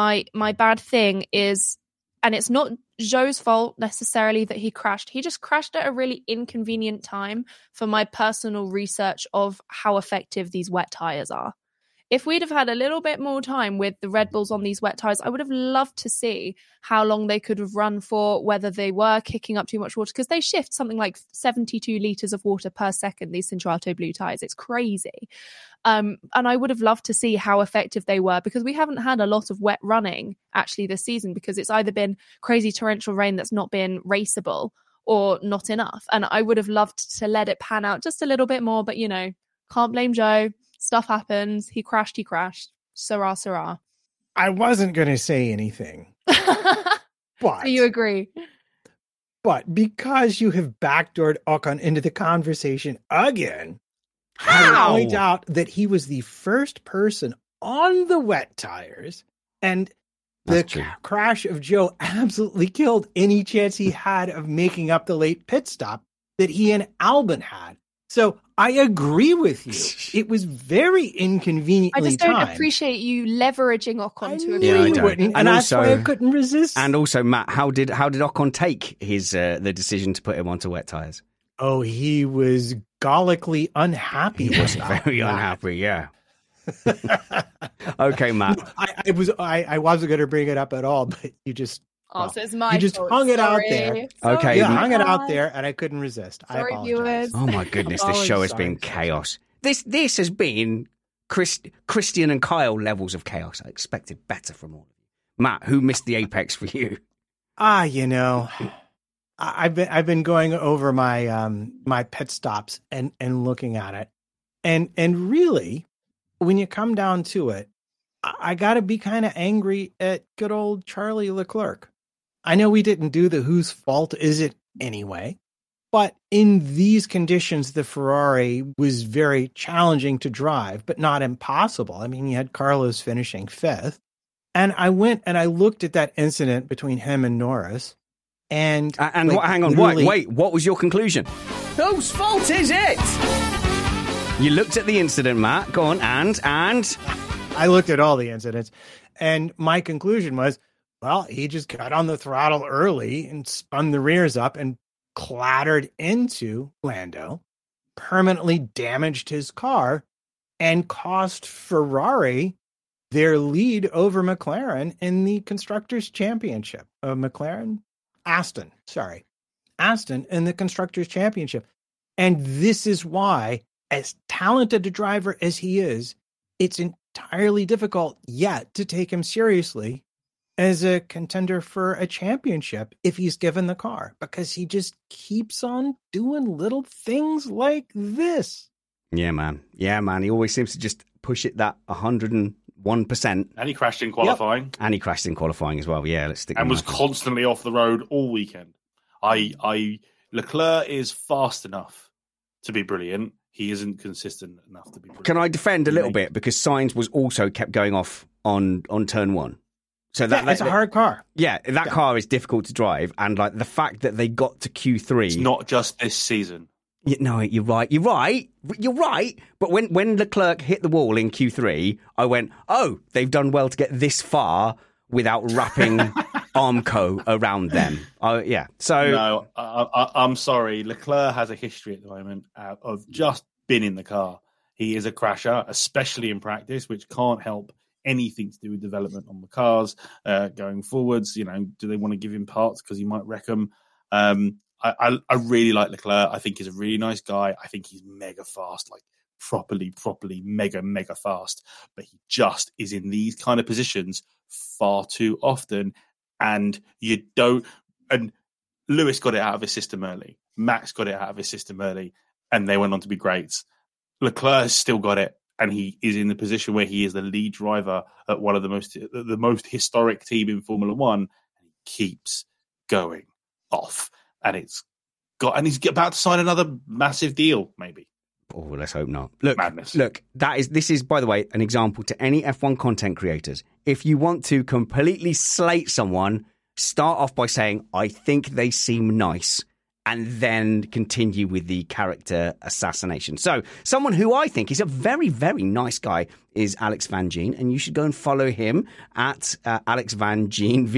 is, and it's not Zhou's fault necessarily that he crashed. He just crashed at a really inconvenient time for my personal research of how effective these wet tires are. If we'd have had a little bit more time with the Red Bulls on these wet tires, I would have loved to see how long they could have run for, whether they were kicking up too much water, because they shift something like 72 litres of water per second, these Cintrato blue tires. It's crazy. And I would have loved to see how effective they were, because we haven't had a lot of wet running actually this season, because it's either been crazy torrential rain that's not been raceable or not enough. And I would have loved to let it pan out just a little bit more, but can't blame Zhou. Stuff happens. He crashed. Sirrah, sirrah. I wasn't going to say anything. But do you agree? But because you have backdoored Ocon into the conversation again, how? I point out that he was the first person on the wet tires, and the crash of Zhou absolutely killed any chance he had of making up the late pit stop that he and Albon had. So I agree with you. It was very inconveniently I just don't timed. appreciate you leveraging Ocon to agree. agree. You wouldn't, and that's why I couldn't resist. And also, Matt, how did Ocon take his the decision to put him onto wet tires? Oh, he was gallically unhappy. He was very unhappy. Yeah. Okay, Matt. I wasn't going to bring it up at all, but you just. Oh, so it's my You just fault. hung it out Sorry. there. Okay. You hung it out there, and I couldn't resist. I Sorry, apologize. viewers. Oh my goodness, this show has been chaos. This has been Christian and Kyle levels of chaos. I expected better from all of you. Matt, who missed the apex for you? I've been going over my my pit stops and looking at it, and really, when you come down to it, I got to be kind of angry at good old Charlie Leclerc. I know we didn't do the whose fault is it anyway, but in these conditions, the Ferrari was very challenging to drive, but not impossible. I mean, you had Carlos finishing fifth, and I went and I looked at that incident between him and Norris, and hang on, wait, what was your conclusion? Whose fault is it? You looked at the incident, Matt. Go on, and I looked at all the incidents, and my conclusion was, well, he just got on the throttle early and spun the rears up and clattered into Lando, permanently damaged his car, and cost Ferrari their lead over McLaren in the Constructors' Championship. Aston in the Constructors' Championship. And this is why, as talented a driver as he is, it's entirely difficult yet to take him seriously as a contender for a championship if he's given the car, because he just keeps on doing little things like this. Yeah, man. He always seems to just push it that 101%. And he crashed in qualifying. Yep. And he crashed in qualifying as well. Yeah, let's stick. And was constantly off the road all weekend. Leclerc is fast enough to be brilliant. He isn't consistent enough to be brilliant. Can I defend a little bit? Because Sainz was also kept going off on turn one. So that's a hard car. Yeah, that car is difficult to drive. And like the fact that they got to Q3. It's not just this season. No, you're right. But when Leclerc hit the wall in Q3, I went, oh, they've done well to get this far without wrapping Armco around them. So no, I'm sorry. Leclerc has a history at the moment of just been in the car. He is a crasher, especially in practice, which can't help anything to do with development on the cars going forwards. Do they want to give him parts because he might wreck them? I really like Leclerc. I think he's a really nice guy. I think he's mega fast, like properly mega fast. But he just is in these kind of positions far too often. And Lewis got it out of his system early. Max got it out of his system early, and they went on to be greats. Leclerc has still got it, and he is in the position where he is the lead driver at one of the most historic team in Formula One, and he keeps going off. And he's about to sign another massive deal, maybe. Oh, let's hope not. Look, Madness. Look, this is, by the way, an example to any F1 content creators. If you want to completely slate someone, start off by saying, I think they seem nice, and then continue with the character assassination. So someone who I think is a very, very nice guy is Alex Van Geen, and you should go and follow him at Alex Van Geen,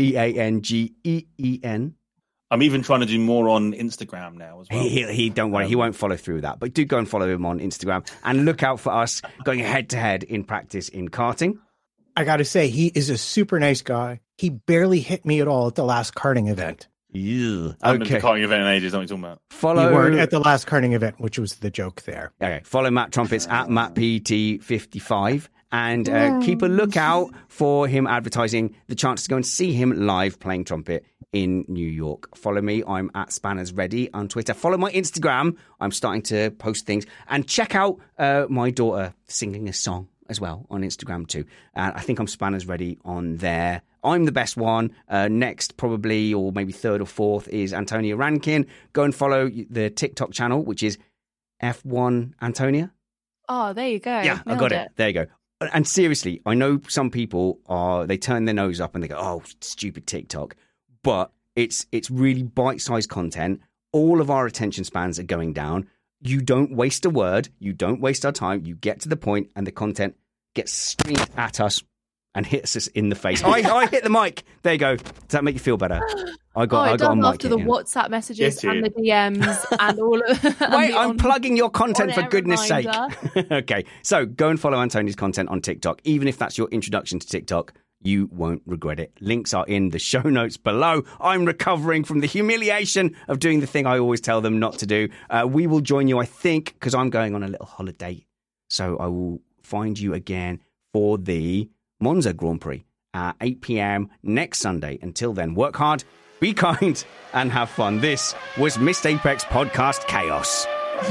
VANGEEN. I'm even trying to do more on Instagram now as well. He don't worry, he won't follow through with that. But do go and follow him on Instagram and look out for us going head to head in practice in karting. I got to say, he is a super nice guy. He barely hit me at all at the last karting event. Yeah. I haven't been to the karting event in ages. What are you talking about? You weren't at the last karting event, which was the joke there. Okay. Follow Matt Trumpets at MattPT55 and keep a lookout for him advertising the chance to go and see him live playing trumpet in New York. Follow me. I'm at Spanners Ready on Twitter. Follow my Instagram. I'm starting to post things. And check out my daughter singing a song as well on Instagram too. I think I'm Spanners Ready on there. I'm the best one. Next, probably, or maybe third or fourth, is Antonia Rankin. Go and follow the TikTok channel, which is F1 Antonia. Oh, there you go. Yeah, I got it. There you go. And seriously, I know some people they turn their nose up and they go, oh, stupid TikTok. But it's really bite-sized content. All of our attention spans are going down. You don't waste a word. You don't waste our time. You get to the point and the content gets streamed at us and hits us in the face. I hit the mic. There you go. Does that make you feel better? I got a mic after the WhatsApp messages and the DMs and all of Wait, I'm plugging your content for goodness sake. Okay, so go and follow Antonia's content on TikTok. Even if that's your introduction to TikTok, you won't regret it. Links are in the show notes below. I'm recovering from the humiliation of doing the thing I always tell them not to do. We will join you, I think, because I'm going on a little holiday. So I will find you again for the Monza Grand Prix at 8 p.m. next Sunday. Until then, work hard, be kind, and have fun. This was Missed Apex Podcast Chaos.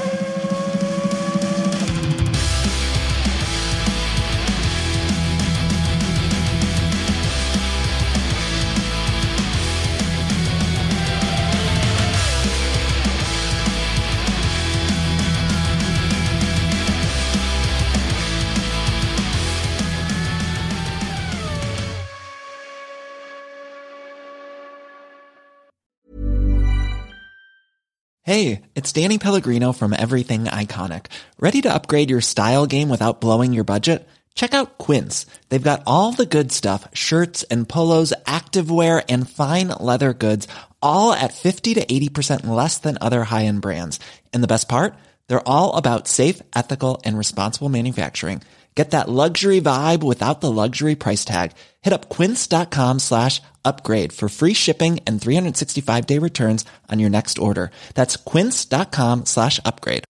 Hey, it's Danny Pellegrino from Everything Iconic. Ready to upgrade your style game without blowing your budget? Check out Quince. They've got all the good stuff, shirts and polos, activewear, and fine leather goods, all at 50 to 80% less than other high-end brands. And the best part? They're all about safe, ethical, and responsible manufacturing. Get that luxury vibe without the luxury price tag. Hit up quince.com/upgrade for free shipping and 365-day returns on your next order. That's quince.com/upgrade.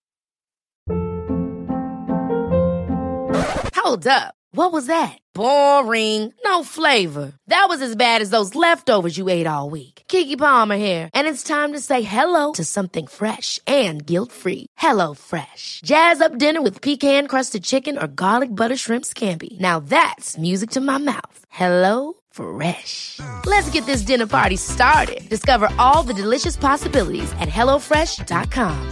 Hold up. What was that? Boring. No flavor. That was as bad as those leftovers you ate all week. Keke Palmer here. And it's time to say hello to something fresh and guilt-free. Hello Fresh. Jazz up dinner with pecan-crusted chicken or garlic butter shrimp scampi. Now that's music to my mouth. Hello Fresh. Let's get this dinner party started. Discover all the delicious possibilities at HelloFresh.com.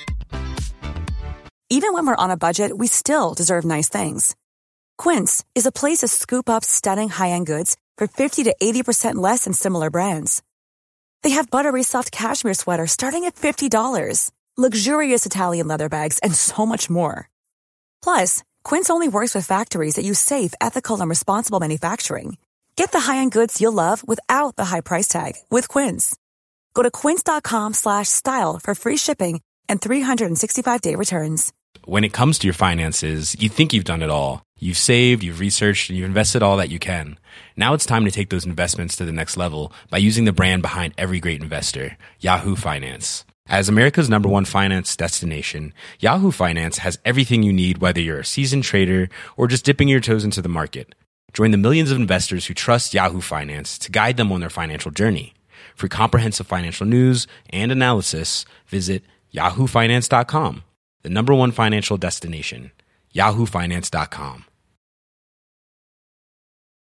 Even when we're on a budget, we still deserve nice things. Quince is a place to scoop up stunning high-end goods for 50 to 80% less than similar brands. They have buttery soft cashmere sweaters starting at $50, luxurious Italian leather bags, and so much more. Plus, Quince only works with factories that use safe, ethical, and responsible manufacturing. Get the high-end goods you'll love without the high price tag with Quince. Go to quince.com/style for free shipping and 365-day returns. When it comes to your finances, you think you've done it all. You've saved, you've researched, and you've invested all that you can. Now it's time to take those investments to the next level by using the brand behind every great investor, Yahoo Finance. As America's #1 finance destination, Yahoo Finance has everything you need, whether you're a seasoned trader or just dipping your toes into the market. Join the millions of investors who trust Yahoo Finance to guide them on their financial journey. For comprehensive financial news and analysis, visit yahoofinance.com. The #1 financial destination, yahoofinance.com.